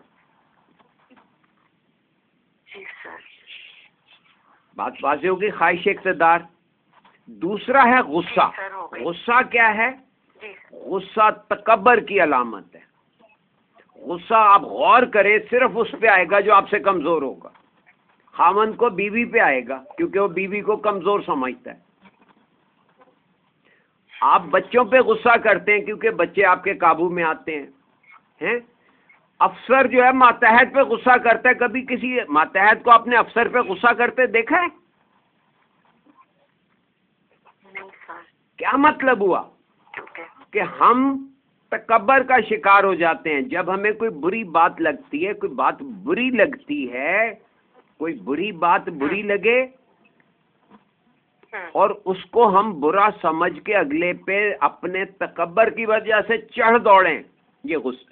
بات واضح ہوگی. خواہش اقتدار. دوسرا ہے غصہ. غصہ کیا ہے؟ غصہ تکبر کی علامت ہے. غصہ آپ غور کریں صرف اس پہ آئے گا جو آپ سے کمزور ہوگا. خاوند کو بیوی پہ آئے گا کیونکہ وہ بیوی کو کمزور سمجھتا ہے. آپ بچوں پہ غصہ کرتے ہیں کیونکہ بچے آپ کے قابو میں آتے ہیں. افسر جو ہے ماتحت پہ غصہ کرتا ہے. کبھی کسی ماتحت کو اپنے افسر پہ غصہ کرتے دیکھا ہے؟ کیا مطلب ہوا کہ ہم تکبر کا شکار ہو جاتے ہیں. جب ہمیں کوئی بری بات لگتی ہے، کوئی بات بری لگتی ہے، کوئی بری بات بری لگے اور اس کو ہم برا سمجھ کے اگلے پہ اپنے تکبر کی وجہ سے چڑھ دوڑیں، یہ غصہ.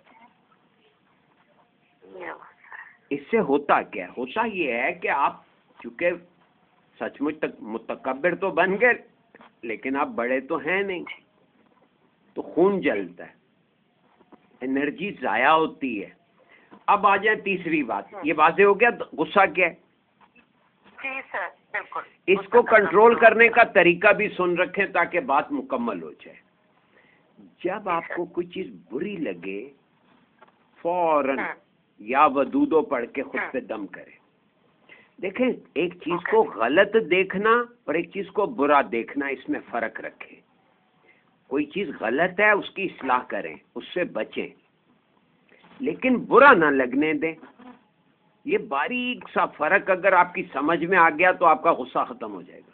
اس سے ہوتا کیا؟ ہوتا یہ ہے کہ آپ چونکہ سچ مچ متکبر تو بن گئے لیکن آپ بڑے تو ہیں نہیں، تو خون جلتا ہے، انرجی ضائع ہوتی ہے. اب آ جائیں تیسری بات. یہ واضح ہو گیا غصہ کیا ہے. جی سر بالکل. اس کو کنٹرول کرنے کا طریقہ بھی سن رکھیں تاکہ بات مکمل ہو جائے. جب آپ کو کوئی چیز بری لگے فوراً یا ودودو پڑھ کے خود پہ دم کرے. دیکھیں ایک چیز کو غلط دیکھنا اور ایک چیز کو برا دیکھنا، اس میں فرق رکھیں. کوئی چیز غلط ہے اس کی اصلاح کریں، اس سے بچیں، لیکن برا نہ لگنے دیں. یہ باریک سا فرق اگر آپ کی سمجھ میں آ گیا تو آپ کا غصہ ختم ہو جائے گا.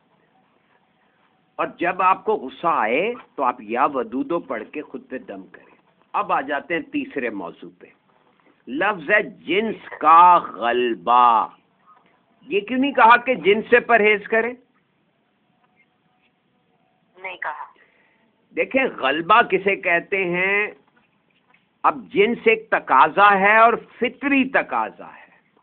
اور جب آپ کو غصہ آئے تو آپ یا ودودو پڑھ کے خود پہ دم کریں. اب آ جاتے ہیں تیسرے موضوع پہ. لفظ ہے جنس کا غلبہ. یہ کیوں نہیں کہا کہ جنس سے پرہیز کریں؟ نہیں کہا. دیکھیں غلبہ کسے کہتے ہیں؟ اب جنس ایک تقاضا ہے اور فطری تقاضا ہے.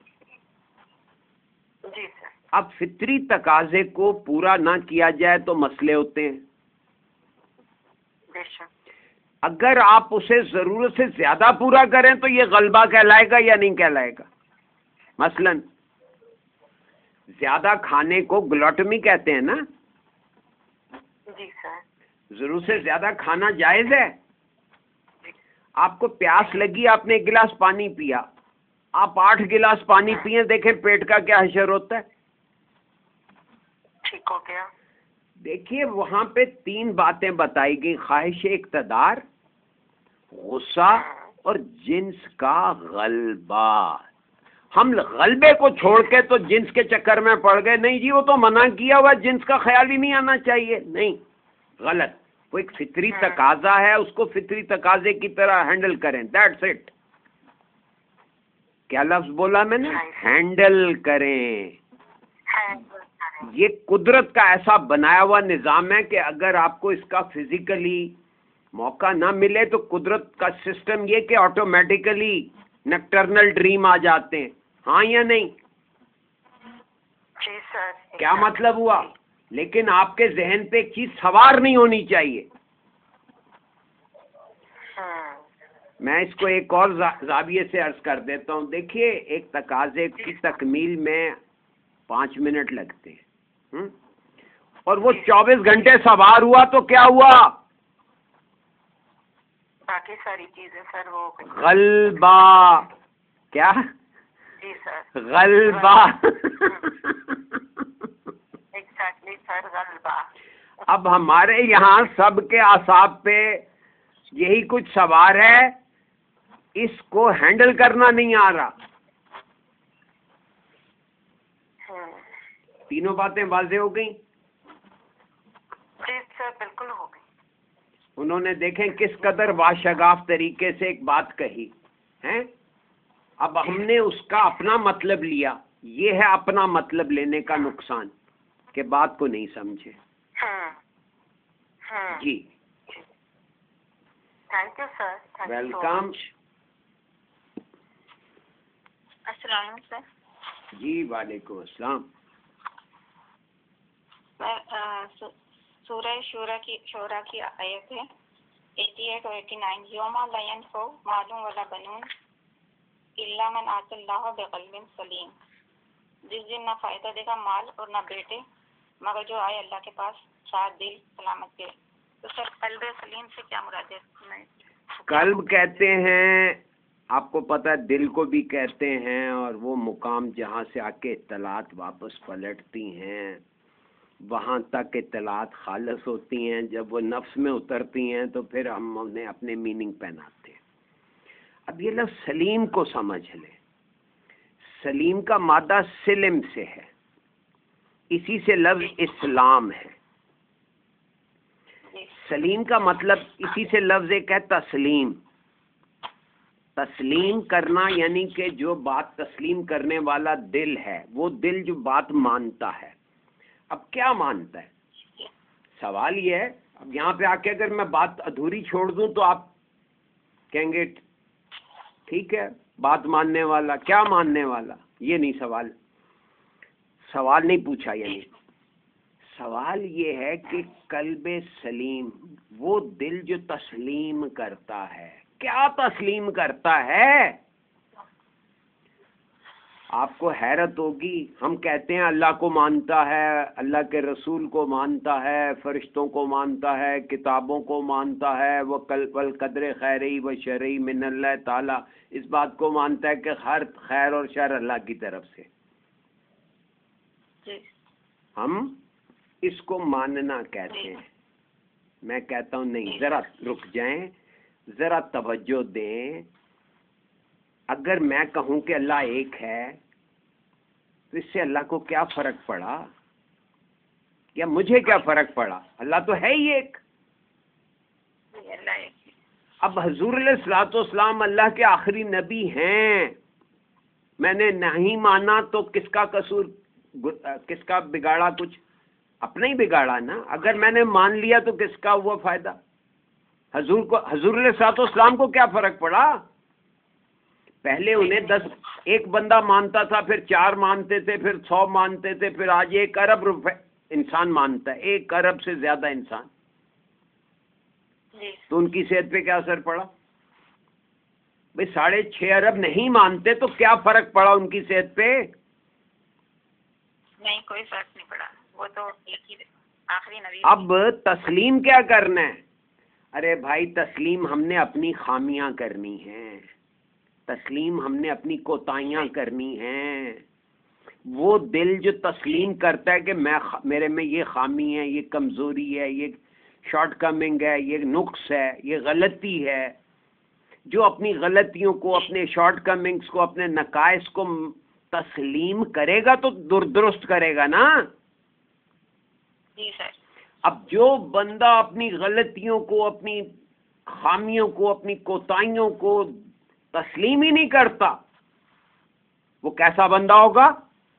جی سر. اب فطری تقاضے کو پورا نہ کیا جائے تو مسئلے ہوتے ہیں. بے شک. اگر آپ اسے ضرورت سے زیادہ پورا کریں تو یہ غلبہ کہلائے گا یا نہیں کہلائے گا؟ مثلا زیادہ کھانے کو گلوٹمی کہتے ہیں نا. جی سر. ضرورت سے زیادہ کھانا جائز ہے؟ آپ کو پیاس لگی، آپ نے 1 گلاس پانی پیا، آپ 8 گلاس پانی پیے، دیکھیں پیٹ کا کیا حشر ہوتا ہے. ٹھیک ہو گیا. دیکھیے وہاں پہ 3 باتیں بتائی گئی: خواہش اقتدار، غصہ اور جنس کا غلبہ. ہم غلبے کو چھوڑ کے تو جنس کے چکر میں پڑ گئے. نہیں جی وہ تو منع کیا ہوا، جنس کا خیال ہی نہیں آنا چاہیے. نہیں، غلط. وہ ایک فطری تقاضا ہے، اس کو فطری تقاضے کی طرح ہینڈل کریں. That's it. کیا لفظ بولا میں نے؟ ہینڈل کریں. یہ قدرت کا ایسا بنایا ہوا نظام ہے کہ اگر آپ کو اس کا فزیکلی موقع نہ ملے تو قدرت کا سسٹم یہ کہ آٹومیٹیکلی نیکٹرنل ڈریم آ جاتے ہیں. ہاں یا نہیں؟ جی سر. کیا مطلب ہوا؟ لیکن آپ کے ذہن پہ ایک چیز سوار نہیں ہونی چاہیے. میں اس کو ایک اور زاویے سے عرض کر دیتا ہوں. دیکھیے ایک تقاضے کی تکمیل میں 5 منٹ لگتے ہیں اور وہ 24 گھنٹے سوار ہوا تو کیا ہوا؟ باقی ساری چیزیں سر وہ غلبہ. کیا؟ جی سر. غلبہ. ایگزیکٹلی سر. سر غلبہ. اب ہمارے یہاں سب کے اعصاب پہ یہی کچھ سوار ہے، اس کو ہینڈل کرنا نہیں آ رہا. تینوں باتیں واضح ہو گئیں. جی سر بالکل ہو گئی. انہوں نے دیکھیں کس قدر واشگاف طریقے سے ایک بات کہی ہیں. اب ہم نے اس کا اپنا مطلب لیا. یہ ہے اپنا مطلب لینے کا نقصان کہ بات کو نہیں سمجھے. جی تھینک یو سر. ویلکم. السلام علیکم سر. جی وعلیکم السلام. سورہ شورا کی آیت ہے 88 اور 89. یوم لا ینفع مال ولا بنون الا من آتی اللہ بقلب سلیم. جس دن نہ فائدہ دے گا مال اور نہ بیٹے مگر جو آئے اللہ کے پاس ساتھ دل سلامت کے. تو سر قلب سلیم سے کیا مراد ہے؟ قلب کہتے ہیں، آپ کو پتہ ہے دل کو بھی کہتے ہیں، اور وہ مقام جہاں سے آ کے اطلاعات واپس پلٹتی ہیں وہاں تک اطلاعات خالص ہوتی ہیں. جب وہ نفس میں اترتی ہیں تو پھر ہم انہیں اپنے میننگ پہناتے ہیں. اب یہ لفظ سلیم کو سمجھ لیں. سلیم کا مادہ سلم سے ہے، اسی سے لفظ اسلام ہے. سلیم کا مطلب اسی سے لفظ ایک ہے تسلیم. تسلیم کرنا یعنی کہ جو بات تسلیم کرنے والا دل ہے، وہ دل جو بات مانتا ہے. اب کیا مانتا ہے؟ سوال یہ ہے. اب یہاں پہ آ کے اگر میں بات ادھوری چھوڑ دوں تو آپ کہیں گے ٹھیک ہے بات ماننے والا. کیا ماننے والا؟ یہ نہیں سوال. سوال نہیں پوچھا. یعنی سوال یہ ہے کہ قلب سلیم وہ دل جو تسلیم کرتا ہے. کیا تسلیم کرتا ہے؟ آپ کو حیرت ہوگی. ہم کہتے ہیں اللہ کو مانتا ہے، اللہ کے رسول کو مانتا ہے، فرشتوں کو مانتا ہے، کتابوں کو مانتا ہے، وہ والقدر خیری و شرعی من اللہ تعالی. اس بات کو مانتا ہے کہ ہر خیر اور شر اللہ کی طرف سے. ہم اس کو ماننا کہتے ہیں. میں کہتا ہوں نہیں، ذرا رک جائیں، ذرا توجہ دیں. اگر میں کہوں کہ اللہ ایک ہے تو اس سے اللہ کو کیا فرق پڑا یا مجھے کیا فرق پڑا؟ اللہ تو ہے ہی ایک. اب حضور علیہ الصلوۃ والسلام اللہ کے آخری نبی ہیں. میں نے نہیں مانا تو کس کا قصور، کس کا بگاڑا؟ کچھ اپنا ہی بگاڑا نا. اگر میں نے مان لیا تو کس کا ہوا فائدہ؟ حضور علیہ الصلوۃ والسلام کو کیا فرق پڑا؟ پہلے انہیں 1 بندہ مانتا تھا، پھر 4 مانتے تھے، پھر 100 مانتے تھے، پھر آج 1 ارب انسان مانتا ہے. 1 ارب سے زیادہ انسان. تو ان کی صحت پہ کیا اثر پڑا؟ بھئی 6.5 ارب نہیں مانتے تو کیا فرق پڑا ان کی صحت پہ؟ نہیں کوئی فرق نہیں پڑا. وہ تو ایک ہی آخری نبی. اب تسلیم کیا کرنا ہے؟ ارے بھائی تسلیم ہم نے اپنی خامیاں کرنی ہیں. تسلیم ہم نے اپنی کوتاہیاں کرنی ہیں. وہ دل جو تسلیم کرتا ہے کہ میرے میں یہ خامی ہے، یہ کمزوری ہے، یہ شارٹ کمنگ ہے، یہ نقص ہے، یہ غلطی ہے، جو اپنی غلطیوں کو، اپنے شارٹ کمنگز کو، اپنے نقائص کو تسلیم کرے گا تو درست کرے گا نا. جی سر. اب جو بندہ اپنی غلطیوں کو، اپنی خامیوں کو، اپنی کوتاہیوں کو تسلیم ہی نہیں کرتا، وہ کیسا بندہ ہوگا؟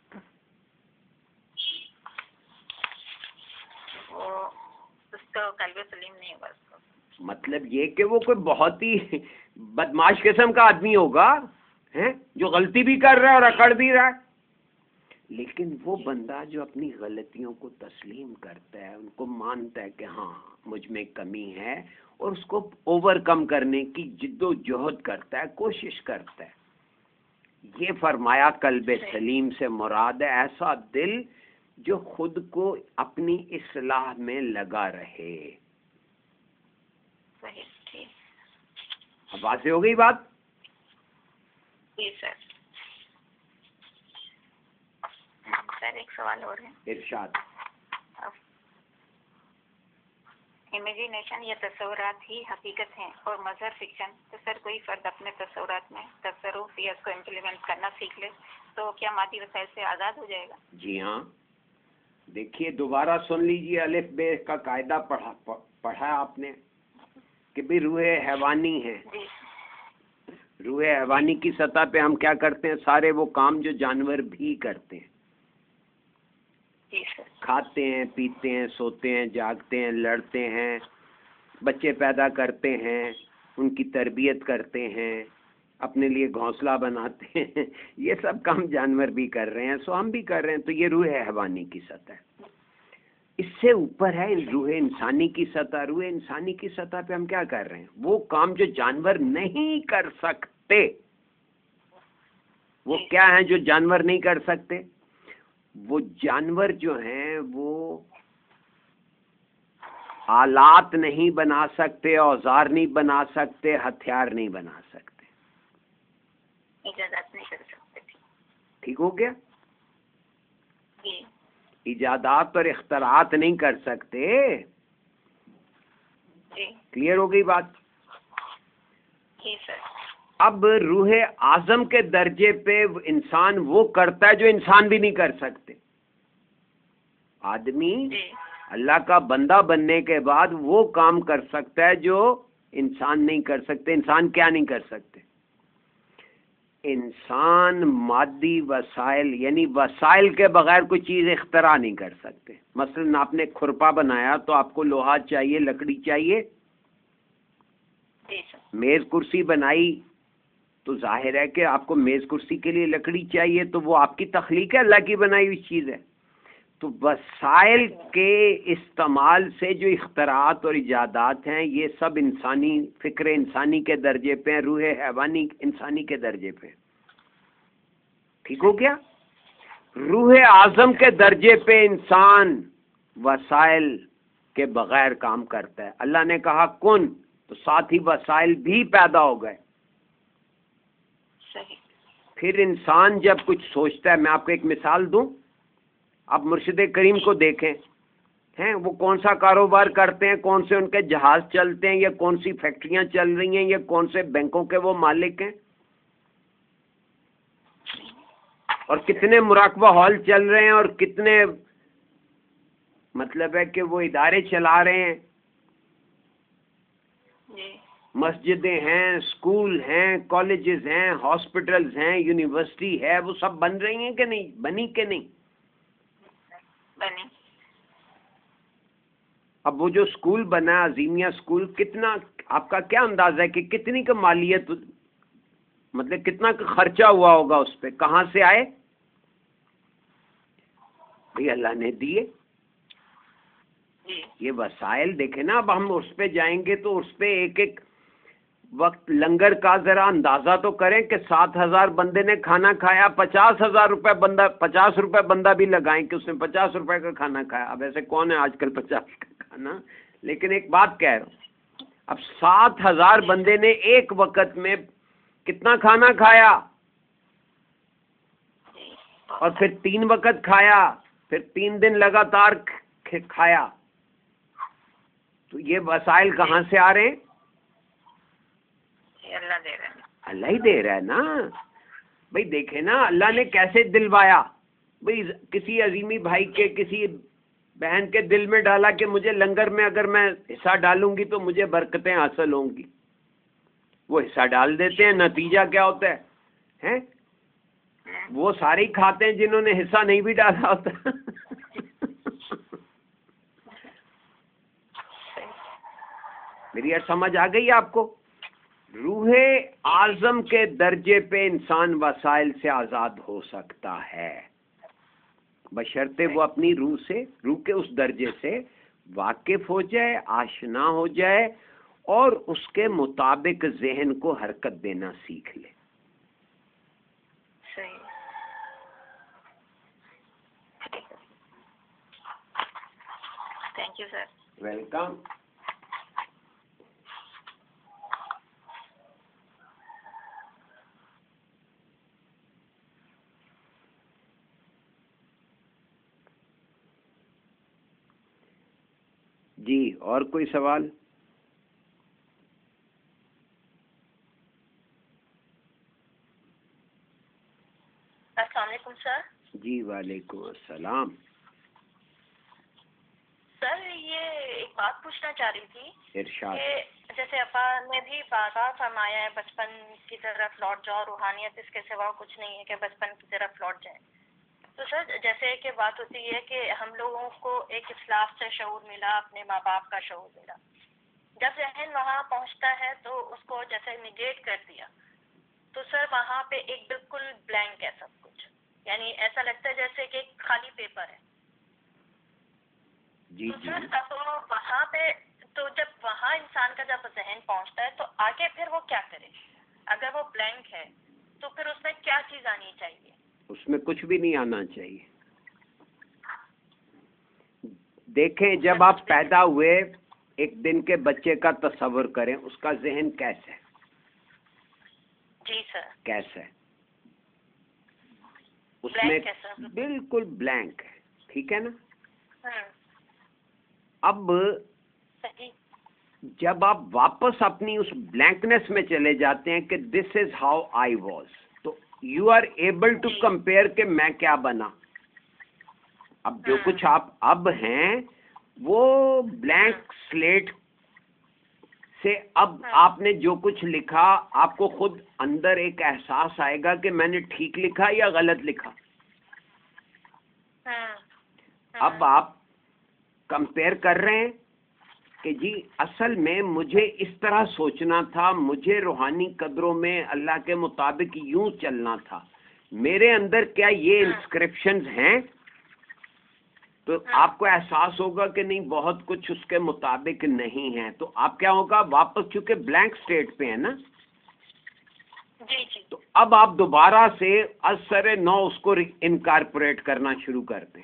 قلب سلیم نہیں ہوگا. مطلب یہ کہ وہ کوئی بہت ہی بدماش قسم کا آدمی ہوگا جو غلطی بھی کر رہا ہے اور اکڑ بھی رہا ہے. لیکن وہ بندہ جو اپنی غلطیوں کو تسلیم کرتا ہے، ان کو مانتا ہے کہ ہاں مجھ میں کمی ہے، اور اس کو اوور کم کرنے کی جد و جہد کرتا ہے، کوشش کرتا ہے. یہ فرمایا قلب سلیم سے مراد ہے ایسا دل جو خود کو اپنی اصلاح میں لگا رہے. اب واضح ہو گئی بات؟ جی سر. سر ایک سوال اور ہے. ارشاد. इमेजिनेशन या तस्वुरात ही हकीकत हैं और मजहर फिक्शन, तो सर कोई फर्द अपने तस्वुरात में तसरुफ या उसको इम्प्लीमेंट करना सीख ले तो क्या मादी वसाइल से आज़ाद हो जाएगा? जी हाँ, देखिए दोबारा सुन लीजिए, अलिफ बे का कायदा पढ़ा आपने कि भी रूह हैवानी है। रूह हैवानी की सतह पे हम क्या करते हैं, सारे वो काम जो जानवर भी करते हैं। जी सर। खाते हैं, पीते हैं, सोते हैं, जागते हैं, लड़ते हैं, बच्चे पैदा करते हैं, उनकी तरबियत करते हैं, अपने लिए घोंसला बनाते हैं, ये सब काम जानवर भी कर रहे हैं, सो हम भी कर रहे हैं। तो ये रूह हैवानी की सतह। इससे ऊपर है रूह इंसानी की सतह। रूह इंसानी की सतह पे हम क्या कर रहे हैं, वो काम जो जानवर नहीं कर सकते। वो क्या है जो जानवर नहीं कर सकते? वो जानवर जो हैं वो आलात नहीं बना सकते, औजार नहीं बना सकते, हथियार नहीं बना सकते। इजाजत नहीं कर सकते। ठीक हो गया? जी। इजादात और इख्तरात नहीं कर सकते। जी। क्लियर हो गई बात? जी सर। अब रूह आजम के दर्जे पे इंसान वो करता है जो इंसान भी नहीं कर सकते। आदमी अल्लाह का बंदा बनने के बाद वो काम कर सकता है जो इंसान नहीं कर सकते। इंसान क्या नहीं कर सकते? इंसान मादी वसाइल यानी वसाइल के बगैर कोई चीज़ इख्तरा नहीं कर सकते। मसलन आपने खुरपा बनाया तो आपको लोहा चाहिए, लकड़ी चाहिए। मेज़ कुर्सी बनाई तो जाहिर है कि आपको मेज़ कुर्सी के लिए लकड़ी चाहिए, तो वो आपकी तख्लीक है, अल्लाह की बनाई हुई चीज़ है। तो वसाइल के इस्तेमाल से जो इख्तरात और इजादात हैं ये सब इंसानी फ़िक्र इंसानी के दर्जे पे हैं, रूह हैवानी इंसानी के दर्जे पे। ठीक हो गया? रूह आज़म के दर्जे पे इंसान वसाइल के बगैर काम करता है। अल्लाह ने कहा कुन, तो साथ ही वसाइल भी पैदा हो गए। फिर इंसान जब कुछ सोचता है, मैं आपको एक मिसाल दूं, आप मुर्शिद करीम को देखें, हैं वो कौन सा कारोबार करते हैं, कौन से उनके जहाज चलते हैं, या कौन सी फैक्ट्रियां चल रही हैं, या कौन से बैंकों के वो मालिक हैं, और कितने मुराकबा हॉल चल रहे हैं, और कितने मतलब है कि वो इदारे चला रहे हैं। मस्जिदें हैं, स्कूल हैं, कॉलेजेस हैं, हॉस्पिटल्स हैं, यूनिवर्सिटी है, वो सब बन रही हैं कि नहीं, बनी कि नहीं? बनी। अब वो जो स्कूल बना अजीमिया स्कूल, कितना आपका क्या अंदाजा है कि कितनी का मालियत, मतलब कितना का खर्चा हुआ होगा उस पे? कहाँ से आए भाई? अल्लाह ने दिए ये वसाइल। देखे ना, अब हम उस पे जाएंगे तो उस पे एक एक वक्त लंगर का जरा अंदाजा तो करें कि 7,000 बंदे ने खाना खाया, 50,000 रुपये बंदा, 50 रुपये बंदा भी लगाएं कि उसने 50 रुपये का खाना खाया। अब ऐसे कौन है आजकल 50 का खाना, लेकिन एक बात कह रहा हूँ, अब 7,000 बंदे ने एक वक्त में कितना खाना खाया, और फिर 3 वक्त खाया, फिर 3 दिन लगातार खाया। तो ये वसाइल कहाँ से आ रहे हैं? अल्लाह दे रहा है। अल्लाह ही दे रहा है ना भाई। देखे ना अल्लाह ने कैसे दिलवाया भाई। किसी अजीमी भाई के, किसी बहन के दिल में डाला कि मुझे लंगर में अगर मैं हिस्सा डालूंगी तो मुझे बरकतें हासिल होंगी। वो हिस्सा डाल देते हैं, नतीजा क्या होता है, हैं? वो सारे ही खाते हैं जिन्होंने हिस्सा नहीं भी डाला होता। मेरी यार समझ आ गई आपको? रूह आज़म के दर्जे पे इंसान वसाइल से आज़ाद हो सकता है, बशर्ते वो अपनी रूह से, रूह के उस दर्जे से वाकिफ हो जाए, आशना हो जाए, और उसके मुताबिक ज़हन को हरकत देना सीख ले। सही। Thank you sir. वेलकम। جی اور کوئی سوال؟ السلام علیکم سر. جی وعلیکم السلام. سر یہ ایک بات پوچھنا چاہ رہی تھی ارشاد. کہ جیسے ابا نے بھی بار فرمایا ہے بچپن کی طرف لوٹ جاؤ، روحانیت اس کے سوا کچھ نہیں ہے کہ بچپن کی طرف لوٹ جائیں. تو سر جیسے کہ بات ہوتی ہے کہ ہم لوگوں کو ایک اخلاق سے شعور ملا، اپنے ماں باپ کا شعور ملا. جب ذہن وہاں پہنچتا ہے تو اس کو جیسے نگیٹ کر دیا، تو سر وہاں پہ ایک بالکل بلینک ہے سب کچھ، یعنی ایسا لگتا ہے جیسے کہ ایک خالی پیپر ہے. جی تو جی سر اب وہاں پہ تو جب وہاں انسان کا جب ذہن پہنچتا ہے تو آگے پھر وہ کیا کرے؟ اگر وہ بلینک ہے تو پھر اس میں کیا چیز آنی چاہیے؟ اس میں کچھ بھی نہیں آنا چاہیے. دیکھیں جب آپ پیدا ہوئے ایک دن کے بچے کا تصور کریں، اس کا ذہن کیسا ہے؟ جی سر. کیسا ہے؟ اس میں بلینک ہے سر. بالکل بلینک ہے. ٹھیک ہے نا؟ اب صحیح. جب آپ واپس اپنی اس بلینکنس میں چلے جاتے ہیں کہ this is how I was, تو you are able to compare کہ میں کیا بنا. اب جو کچھ آپ اب ہیں وہ بلینک سلیٹ سے اب آپ نے جو کچھ لکھا آپ کو خود اندر ایک احساس آئے گا کہ میں نے ٹھیک لکھا یا غلط لکھا. اب آپ کمپیئر کر رہے ہیں کہ جی اصل میں مجھے اس طرح سوچنا تھا، مجھے روحانی قدروں میں اللہ کے مطابق یوں چلنا تھا، میرے اندر کیا یہ انسکرپشنز ہیں؟ تو آپ کو احساس ہوگا کہ نہیں بہت کچھ اس کے مطابق نہیں ہے. تو آپ کیا ہوگا واپس چونکہ بلینک سٹیٹ پہ ہیں نا، جی جی. تو اب آپ دوبارہ سے از سر نو اس کو انکارپوریٹ کرنا شروع کر دیں.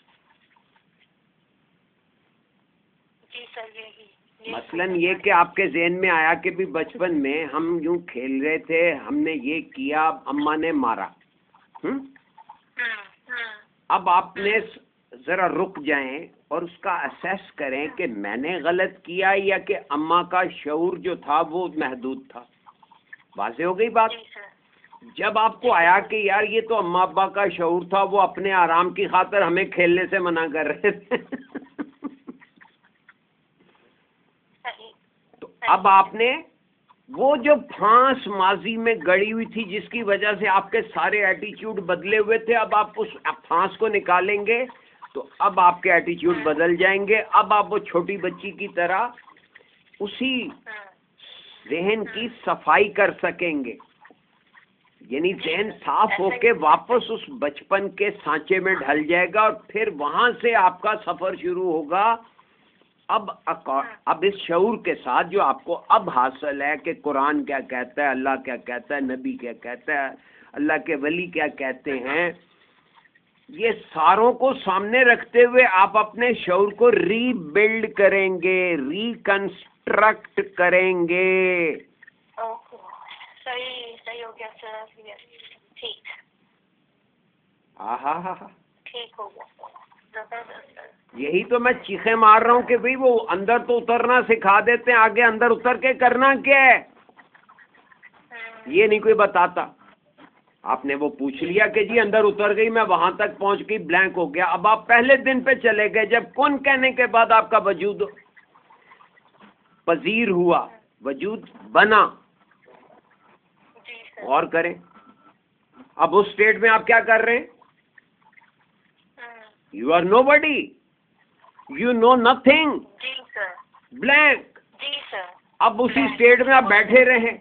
جی سر. یہی مثلاً یہ کہ آپ کے ذہن میں آیا کہ بھی بچپن میں ہم یوں کھیل رہے تھے، ہم نے یہ کیا، اماں نے مارا. اب آپ نے ذرا رک جائیں اور اس کا اسیس کریں کہ میں نے غلط کیا یا کہ اماں کا شعور جو تھا وہ محدود تھا. واضح ہو گئی بات؟ جب آپ کو آیا کہ یار یہ تو اماں ابا کا شعور تھا، وہ اپنے آرام کی خاطر ہمیں کھیلنے سے منع کر رہے تھے. تو اب آپ نے وہ جو پھانس ماضی میں گڑی ہوئی تھی جس کی وجہ سے آپ کے سارے ایٹیچیوڈ بدلے ہوئے تھے، اب آپ اس پھانس کو نکالیں گے تو اب آپ کے ایٹیچیوڈ بدل جائیں گے. اب آپ وہ چھوٹی بچی کی طرح اسی ذہن کی صفائی کر سکیں گے، یعنی ذہن صاف ہو کے واپس اس بچپن کے سانچے میں ڈھل جائے گا اور پھر وہاں سے آپ کا سفر شروع ہوگا. اب اس شعور کے ساتھ جو آپ کو اب حاصل ہے کہ قرآن کیا کہتا ہے، اللہ کیا کہتا ہے، نبی کیا کہتا ہے، اللہ کے ولی کیا کہتے ہیں، یہ ساروں کو سامنے رکھتے ہوئے آپ اپنے شعور کو ری بلڈ کریں گے، ریکنسٹرکٹ کریں گے. اوکے. صحیح ہو گیا سر. ٹھیک. ہاں ٹھیک ہو گیا. یہی تو میں چیخیں مار رہا ہوں کہ بھئی وہ اندر تو اترنا سکھا دیتے ہیں، آگے اندر اتر کے کرنا کیا ہے یہ نہیں کوئی بتاتا. آپ نے وہ پوچھ لیا کہ جی اندر اتر گئی، میں وہاں تک پہنچ گئی، بلینک ہو گیا. اب آپ پہلے دن پہ چلے گئے جب کن کہنے کے بعد آپ کا وجود پذیر ہوا، وجود بنا. اور کریں اب اس اسٹیٹ میں آپ کیا کر رہے ہیں؟ You are no buddy, you know nothing, جی سر. بلینک. جی سر. اب اسی اسٹیٹ میں آپ بیٹھے رہیں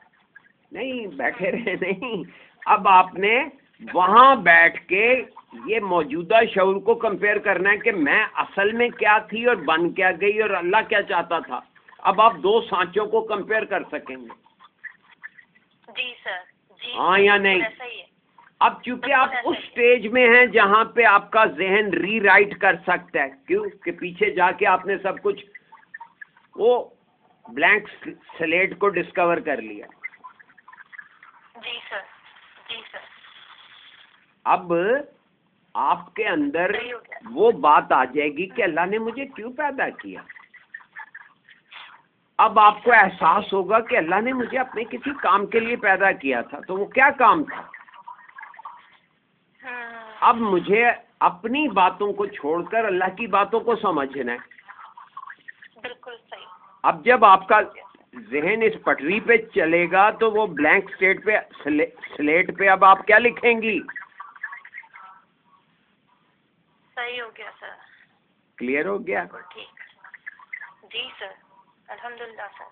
نہیں. اب آپ نے وہاں بیٹھ کے یہ موجودہ شعور کو کمپیئر کرنا ہے کہ میں اصل میں کیا تھی اور بن کیا گئی اور اللہ کیا چاہتا تھا. اب آپ دو سانچوں کو کمپیئر کر سکیں گے. جی سر. جی. ہاں یا نہیں؟ ایسا ہی ہے. اب چونکہ آپ اس سٹیج میں ہیں جہاں پہ آپ کا ذہن ری رائٹ کر سکتا ہے، کیوں کہ پیچھے جا کے آپ نے سب کچھ وہ بلینک سلیٹ کو ڈسکور کر لیا. جی سر. جی سر. اب آپ کے اندر وہ بات آ جائے گی کہ اللہ نے مجھے کیوں پیدا کیا. اب آپ کو احساس ہوگا کہ اللہ نے مجھے اپنے کسی کام کے لیے پیدا کیا تھا، تو وہ کیا کام تھا؟ اب مجھے اپنی باتوں کو چھوڑ کر اللہ کی باتوں کو سمجھنا ہے۔ بالکل صحیح۔ اب جب آپ کا ذہن اس پٹری پہ چلے گا تو وہ بلینک سلیٹ پہ اب آپ کیا لکھیں گی؟ صحیح ہو گیا سر۔ کلیئر ہو گیا؟ ٹھیک، جی سر، الحمدللہ سر۔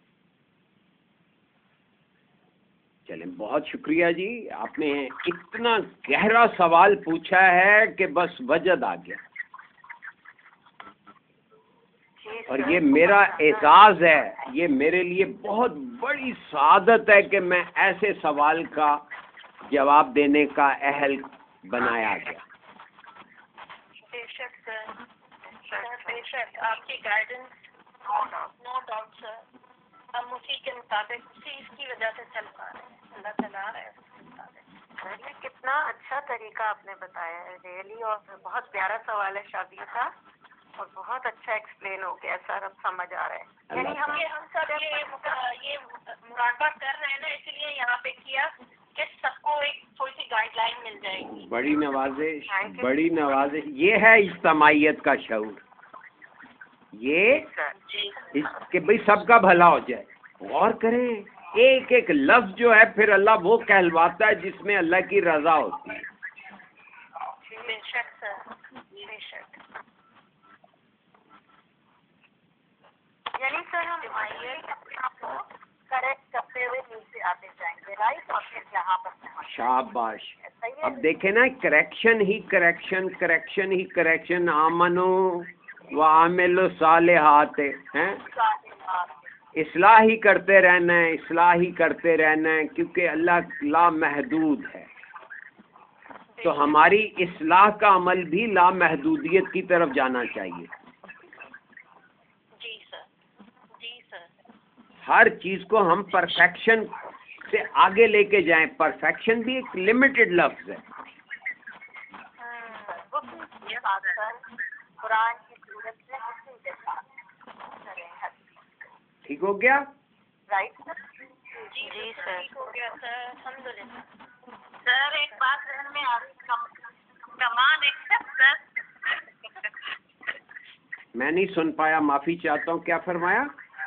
چلیں، بہت شکریہ جی، آپ نے اتنا گہرا سوال پوچھا ہے کہ بس وجد آ گیا، اور یہ میرا اعزاز ہے، یہ میرے لیے بہت بڑی سعادت ہے کہ میں ایسے سوال کا جواب دینے کا اہل بنایا گیا۔ بے شک سر، بے شک آپ کی گائیڈنس، نو ڈاؤٹ سر، ہم اسی کے مطابق اسی اس کی وجہ سے چل پا رہے ہیں، اللہ چلا رہا ہے اس کے مطابق۔ یہ کتنا اچھا طریقہ آپ نے بتایا ہے ریئلی، اور بہت پیارا سوال ہے شادی کا، اور بہت اچھا ایکسپلین ہو گیا سر، اب سمجھ آ رہا ہے۔ یعنی ہم سب یہ مراقبہ کر رہے ہیں نا، اسی لیے یہاں پہ کیا کہ سب کو ایک تھوڑی سی گائیڈ لائن مل جائے گی۔ بڑی نوازش، بڑی نوازش، یہ ہے اجتماعیت کا شعور، یہ کہ بھئی سب کا بھلا ہو جائے۔ غور کریں، ایک ایک لفظ جو ہے پھر اللہ وہ کہلواتا ہے جس میں اللہ کی رضا ہوتی ہے۔ بے شک سر، بے شک۔ یعنی سر ہم کریکٹ کرتے ہوئے نیچے آتے جائیں گے، رائٹ، اور پھر یہاں پر شاباش۔ اب دیکھیں نا، کریکشن ہی کریکشن، کریکشن ہی کریکشن، آمنو و عاملوا الصالحات ہیں، اصلاح ہی کرتے رہنا ہے، اصلاح ہی کرتے رہنا ہے، کیونکہ اللہ لامحدود ہے، تو ہماری اصلاح کا عمل بھی لامحدودیت کی طرف جانا چاہیے۔ جی سر، جی سر۔ ہر چیز کو ہم پرفیکشن سے آگے لے کے جائیں، پرفیکشن بھی ایک لمیٹڈ لفظ ہے۔ یہ بات سر قرآن کی صورت میں اسی کے ساتھ ٹھیک ہو گیا؟ Right sir? جی سر، ٹھیک ہو گیا سر، الحمدللہ۔ سر ایک بات ذہن میں آ رہی، کمان ایکسپٹ سر۔ میں نہیں سن پایا، معافی چاہتا ہوں، کیا فرمایا؟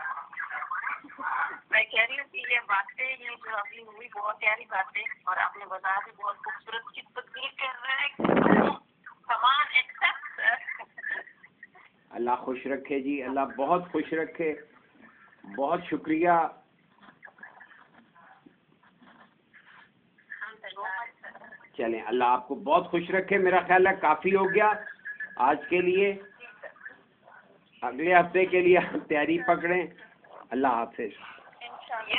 میں کہہ رہی ہوں کہ یہ باتیں، یہ جو ابھی ہوئی بہت پیاری باتیں، اور آپ نے بتایا بھی بہت خوبصورت کی تقریر کر رہے ہیں، کمان ایکسپٹ سر۔ اللہ خوش رکھے جی، اللہ بہت خوش رکھے، بہت شکریہ۔ چلیں، اللہ آپ کو بہت خوش رکھے۔ میرا خیال ہے کافی ہو گیا آج کے لیے، اگلے ہفتے کے لیے تیاری پکڑیں۔ اللہ حافظ۔